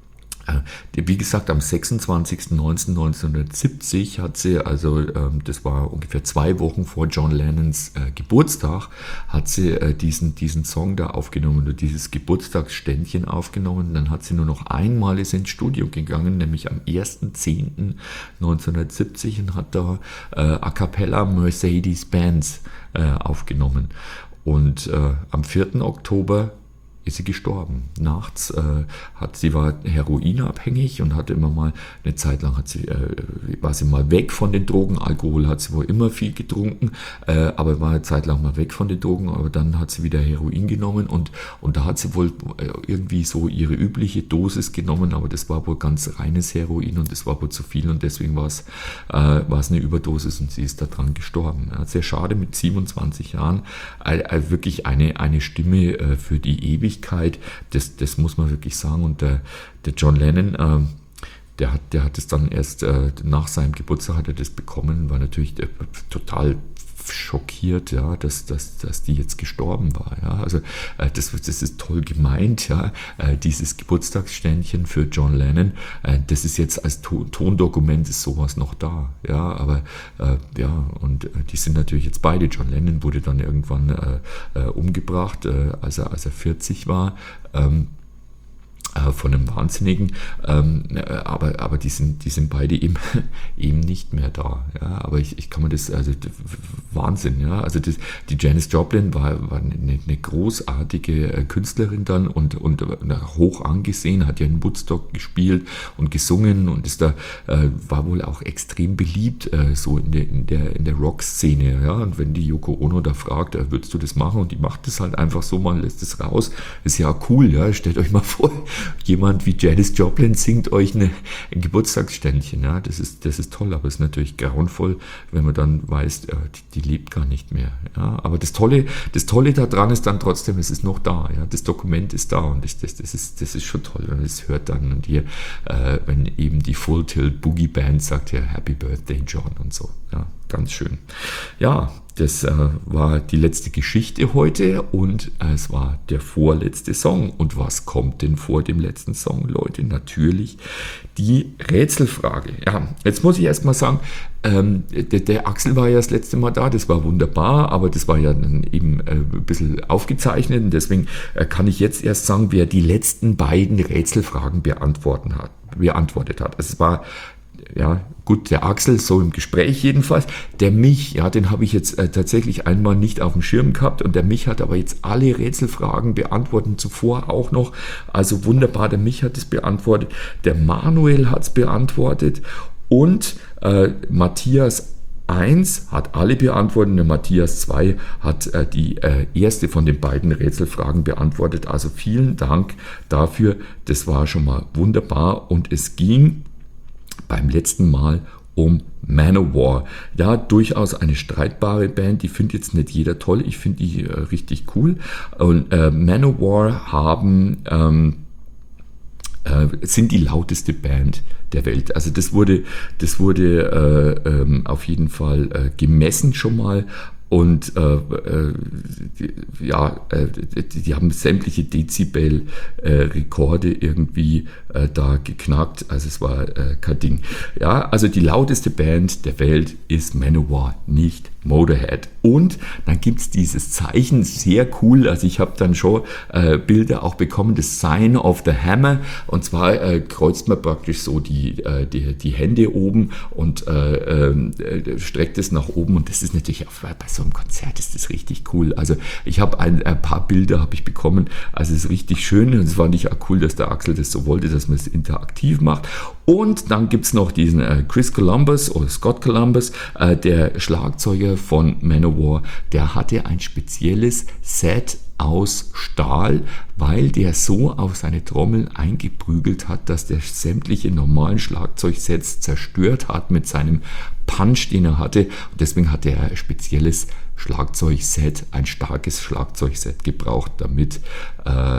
Wie gesagt, am sechsundzwanzigsten neunten neunzehnhundertsiebzig hat sie, also ähm, das war ungefähr zwei Wochen vor John Lennons äh, Geburtstag, hat sie äh, diesen, diesen Song da aufgenommen oder dieses Geburtstagsständchen aufgenommen. Dann hat sie nur noch einmal ist ins Studio gegangen, nämlich am ersten zehnten neunzehnhundertsiebzig und hat da äh, A Cappella Mercedes-Benz äh, aufgenommen. Und äh, am vierten Oktober ist sie gestorben. Nachts äh, hat sie war heroinabhängig und hatte immer mal eine Zeit lang hat sie äh, war sie mal weg von den Drogen. Alkohol hat sie wohl immer viel getrunken, äh, aber war eine Zeit lang mal weg von den Drogen. Aber dann hat sie wieder Heroin genommen und und da hat sie wohl irgendwie so ihre übliche Dosis genommen, aber das war wohl ganz reines Heroin und das war wohl zu viel und deswegen war es äh, war es eine Überdosis und sie ist daran gestorben. Ja, sehr schade, mit siebenundzwanzig Jahren äh, äh, wirklich eine eine Stimme äh, für die Ewigkeit. Das, das muss man wirklich sagen. Und der, der John Lennon, äh, der, hat, der hat es dann erst äh, nach seinem Geburtstag hat er das bekommen, war natürlich äh, total schockiert, ja, dass, dass, dass die jetzt gestorben war. Ja. Also äh, das, das ist toll gemeint, ja. Äh, dieses Geburtstagsständchen für John Lennon, äh, das ist jetzt als to- Tondokument ist sowas noch da. Ja, aber äh, ja, und äh, die sind natürlich jetzt beide. John Lennon wurde dann irgendwann äh, äh, umgebracht, äh, als er als er vierzig war. Ähm, von einem Wahnsinnigen, ähm, aber, aber die sind, die sind beide eben, eben nicht mehr da. Ja? Aber ich, ich kann mir das, also Wahnsinn, ja. Also das, die Janis Joplin war, war eine, eine großartige Künstlerin dann und, und hoch angesehen, hat ja in Woodstock gespielt und gesungen und ist da, äh, war wohl auch extrem beliebt, äh, so in der, in der, in der Rock-Szene. Ja? Und wenn die Yoko Ono da fragt, äh, würdest du das machen? Und die macht das halt einfach so, man lässt es raus. Ist ja cool, ja. Stellt euch mal vor, jemand wie Janis Joplin singt euch eine, ein Geburtstagsständchen. Ja, das ist, das ist toll, aber es ist natürlich grauenvoll, wenn man dann weiß, äh, die, die lebt gar nicht mehr. Ja, aber das Tolle, das Tolle daran ist dann trotzdem, es ist noch da. Ja, das Dokument ist da und das, das, das, ist, das ist schon toll. Und es hört dann und hier, äh, wenn eben die Full Tilt Boogie Band sagt ja Happy Birthday John und so. Ja, ganz schön. Ja, das äh, war die letzte Geschichte heute und äh, es war der vorletzte Song. Und was kommt denn vor dem letzten Song, Leute? Natürlich die Rätselfrage. Ja, jetzt muss ich erst mal sagen, ähm, der, der Axel war ja das letzte Mal da, das war wunderbar, aber das war ja dann eben äh, ein bisschen aufgezeichnet und deswegen äh, kann ich jetzt erst sagen, wer die letzten beiden Rätselfragen beantworten hat, beantwortet hat. Also es war ja, gut, der Axel, so im Gespräch jedenfalls. Der Mich, ja, den habe ich jetzt äh, tatsächlich einmal nicht auf dem Schirm gehabt und der Mich hat aber jetzt alle Rätselfragen beantwortet, zuvor auch noch. Also wunderbar, der Mich hat es beantwortet, der Manuel hat es beantwortet und äh, Matthias eins hat alle beantwortet, der Matthias zwei hat äh, die äh, erste von den beiden Rätselfragen beantwortet. Also vielen Dank dafür, das war schon mal wunderbar und es ging beim letzten Mal um Manowar. Ja, durchaus eine streitbare Band, die findet jetzt nicht jeder toll, ich finde die äh, richtig cool. Und äh, Manowar haben, ähm, äh, sind die lauteste Band der Welt. Also das wurde, das wurde äh, ähm, auf jeden Fall äh, gemessen schon mal. Und äh, äh, die, ja, äh, die, die haben sämtliche Dezibel-Rekorde äh, irgendwie äh, da geknackt. Also es war äh, kein Ding. Ja, also die lauteste Band der Welt ist Manowar, nicht Motorhead. Und dann gibt es dieses Zeichen, sehr cool. Also ich habe dann schon äh, Bilder auch bekommen, das Sign of the Hammer. Und zwar äh, kreuzt man praktisch so die, äh, die, die Hände oben und äh, äh, streckt es nach oben. Und das ist natürlich auch bei so einem Konzert ist das richtig cool. Also ich habe ein, ein paar Bilder habe ich bekommen. Also es ist richtig schön. Und es fand ich auch cool, dass der Axel das so wollte, dass man es interaktiv macht. Und dann gibt es noch diesen äh, Chris Columbus oder Scott Columbus, äh, der Schlagzeuger von Manowar, der hatte ein spezielles Set aus Stahl, weil der so auf seine Trommel eingeprügelt hat, dass der sämtliche normalen Schlagzeugsets zerstört hat mit seinem Punch, den er hatte. Und deswegen hat er ein spezielles Schlagzeugset, ein starkes Schlagzeugset gebraucht, damit äh,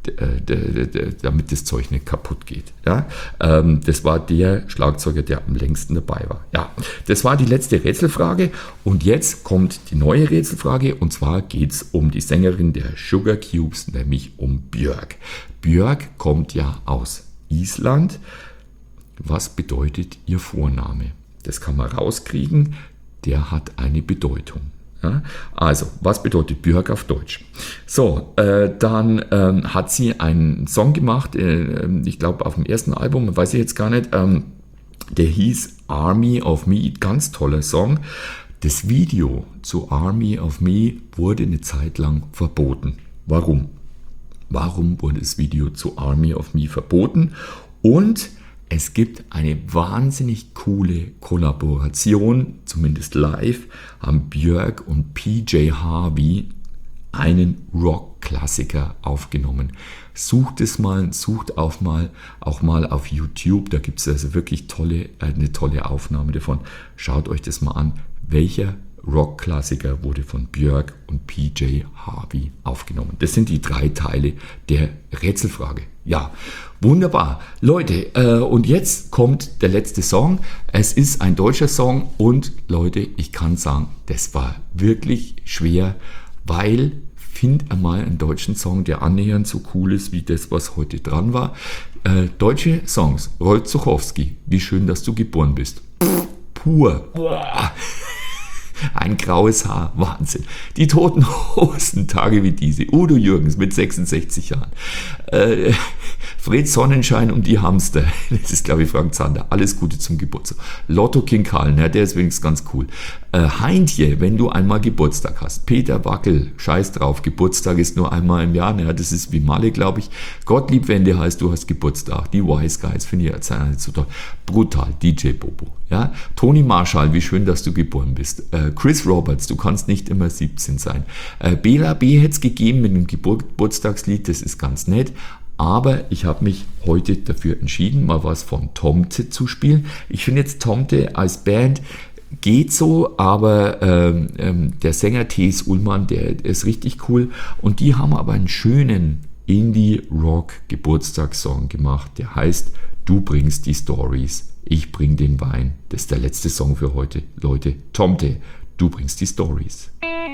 damit das Zeug nicht kaputt geht. Ja? Das war der Schlagzeuger, der am längsten dabei war. Ja, das war die letzte Rätselfrage und jetzt kommt die neue Rätselfrage und zwar geht es um die Sängerin der Sugar Cubes, nämlich um Björk. Björk kommt ja aus Island. Was bedeutet ihr Vorname? Das kann man rauskriegen, der hat eine Bedeutung. Ja, also, was bedeutet Björk auf Deutsch? So, äh, dann ähm, hat sie einen Song gemacht, äh, ich glaube auf dem ersten Album, weiß ich jetzt gar nicht, ähm, der hieß Army of Me, ganz toller Song. Das Video zu Army of Me wurde eine Zeit lang verboten. Warum? warum wurde das Video zu Army of Me verboten? Und es gibt eine wahnsinnig coole Kollaboration, zumindest live, haben Björk und P J Harvey einen Rock-Klassiker aufgenommen. Sucht es mal, sucht auch mal, auch mal auf YouTube, da gibt es also wirklich tolle, eine tolle Aufnahme davon. Schaut euch das mal an, welcher Rock-Klassiker wurde von Björk und P J Harvey aufgenommen. Das sind die drei Teile der Rätselfrage. Ja, wunderbar. Leute, äh, und jetzt kommt der letzte Song. Es ist ein deutscher Song und Leute, ich kann sagen, das war wirklich schwer, weil find einmal einen deutschen Song, der annähernd so cool ist wie das, was heute dran war. Äh, deutsche Songs. Rolf Zuchowski, wie schön, dass du geboren bist. Pff, pur. Boah. Ein graues Haar, Wahnsinn. Die Toten Hosen, Tage wie diese. Udo Jürgens mit sechsundsechzig Jahren. Äh, Fred Sonnenschein und die Hamster. Das ist, glaube ich, Frank Zander. Alles Gute zum Geburtstag. Lotto King Karl, ja, der ist wenigstens ganz cool. Äh, Heintje, wenn du einmal Geburtstag hast. Peter Wackel, scheiß drauf. Geburtstag ist nur einmal im Jahr. Ja, das ist wie Malle, glaube ich. Gottlieb Wende heißt, du hast Geburtstag. Die Wise Guys, finde ich jetzt nicht so toll. Brutal, D J Bobo. Ja, Toni Marshall, wie schön, dass du geboren bist. Äh, Chris Roberts, du kannst nicht immer siebzehn sein. Äh, Bela B. hätte es gegeben mit dem Geburtstagslied, das ist ganz nett. Aber ich habe mich heute dafür entschieden, mal was von Tomte zu spielen. Ich finde jetzt Tomte als Band geht so, aber ähm, ähm, der Sänger T S. Ullmann, der ist richtig cool. Und die haben aber einen schönen Indie-Rock-Geburtstagssong gemacht, der heißt Du bringst die Stories. Ich bring den Wein. Das ist der letzte Song für heute. Leute, Tomte, du bringst die Stories.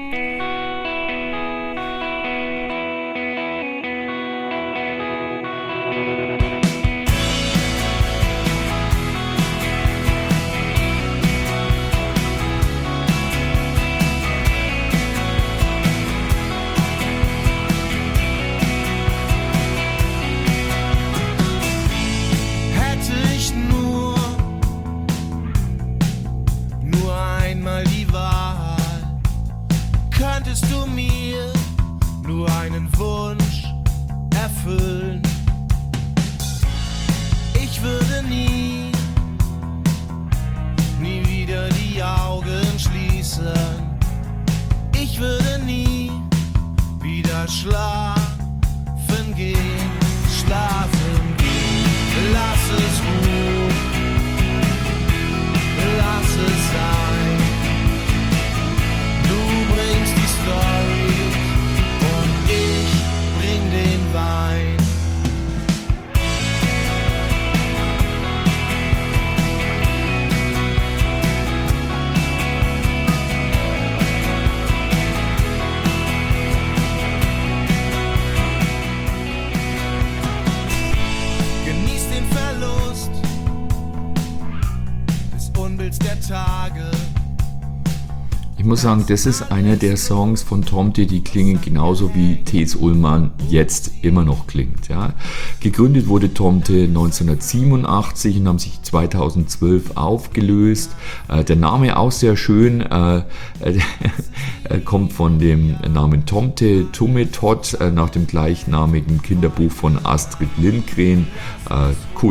Ich muss sagen, das ist einer der Songs von Tomte, die klingen genauso wie T S. Ullmann jetzt immer noch klingt. Ja. Gegründet wurde Tomte neunzehnhundertsiebenundachtzig und haben sich zweitausendzwölf aufgelöst. Äh, der Name auch sehr schön, äh, äh, kommt von dem Namen Tomte Tummetott äh, nach dem gleichnamigen Kinderbuch von Astrid Lindgren. Äh, cool.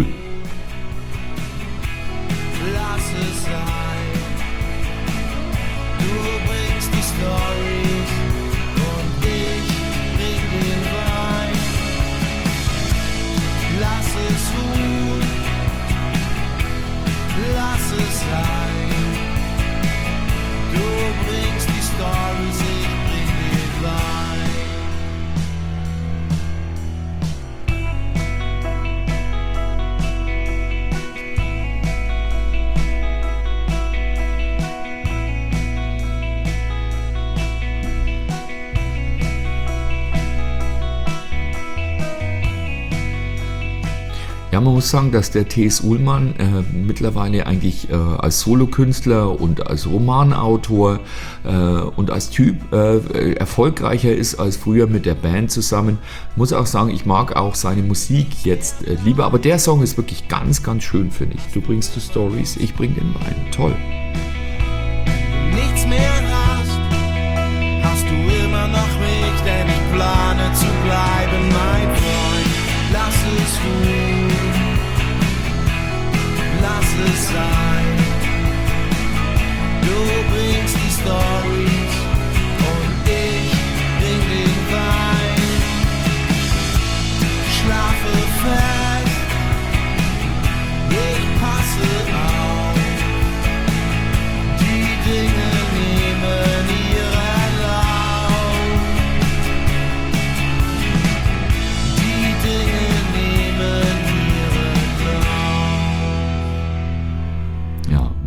Ja, man muss sagen, dass der T S. Ullmann äh, mittlerweile eigentlich äh, als Solokünstler und als Romanautor äh, und als Typ äh, erfolgreicher ist als früher mit der Band zusammen. Muss auch sagen, ich mag auch seine Musik jetzt äh, lieber, aber der Song ist wirklich ganz, ganz schön, finde ich. Du bringst die Stories, ich bring den Wein. Toll. Nichts mehr hast, hast du immer noch mich, denn ich plane zu bleiben, mein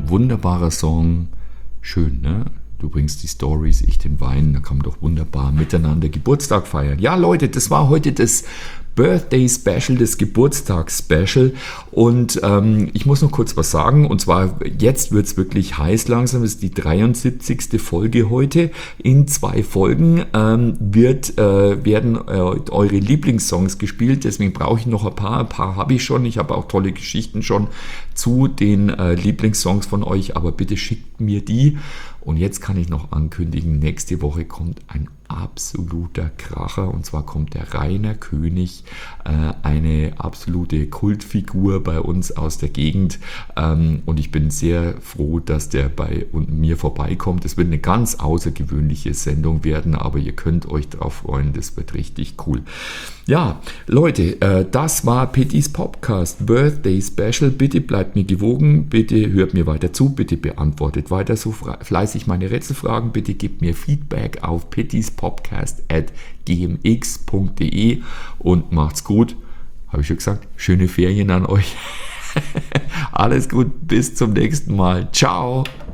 wunderbarer Song. Schön, ne? Du bringst die Stories, ich den Wein, da kann man doch wunderbar miteinander Geburtstag feiern. Ja, Leute, das war heute das Birthday Special, das Geburtstags Special. Und ähm, ich muss noch kurz was sagen. Und zwar, jetzt wird es wirklich heiß langsam. Das ist die dreiundsiebzigste Folge heute. In zwei Folgen ähm, wird, äh, werden äh, eure Lieblingssongs gespielt. Deswegen brauche ich noch ein paar. Ein paar habe ich schon. Ich habe auch tolle Geschichten schon zu den äh, Lieblingssongs von euch. Aber bitte schickt mir die. Und jetzt kann ich noch ankündigen, nächste Woche kommt ein absoluter Kracher. Und zwar kommt der Rainer König, äh, eine absolute Kultfigur bei uns aus der Gegend. Ähm, und ich bin sehr froh, dass der bei und mir vorbeikommt. Es wird eine ganz außergewöhnliche Sendung werden, aber ihr könnt euch darauf freuen. Das wird richtig cool. Ja, Leute, äh, das war Pittys Podcast Birthday Special. Bitte bleibt mir gewogen, bitte hört mir weiter zu, bitte beantwortet weiter so fleißig meine Rätselfragen, bitte gebt mir Feedback auf pittyspodcast at gmx punkt de und macht's gut. Habe ich schon gesagt, schöne Ferien an euch. Alles gut, bis zum nächsten Mal. Ciao.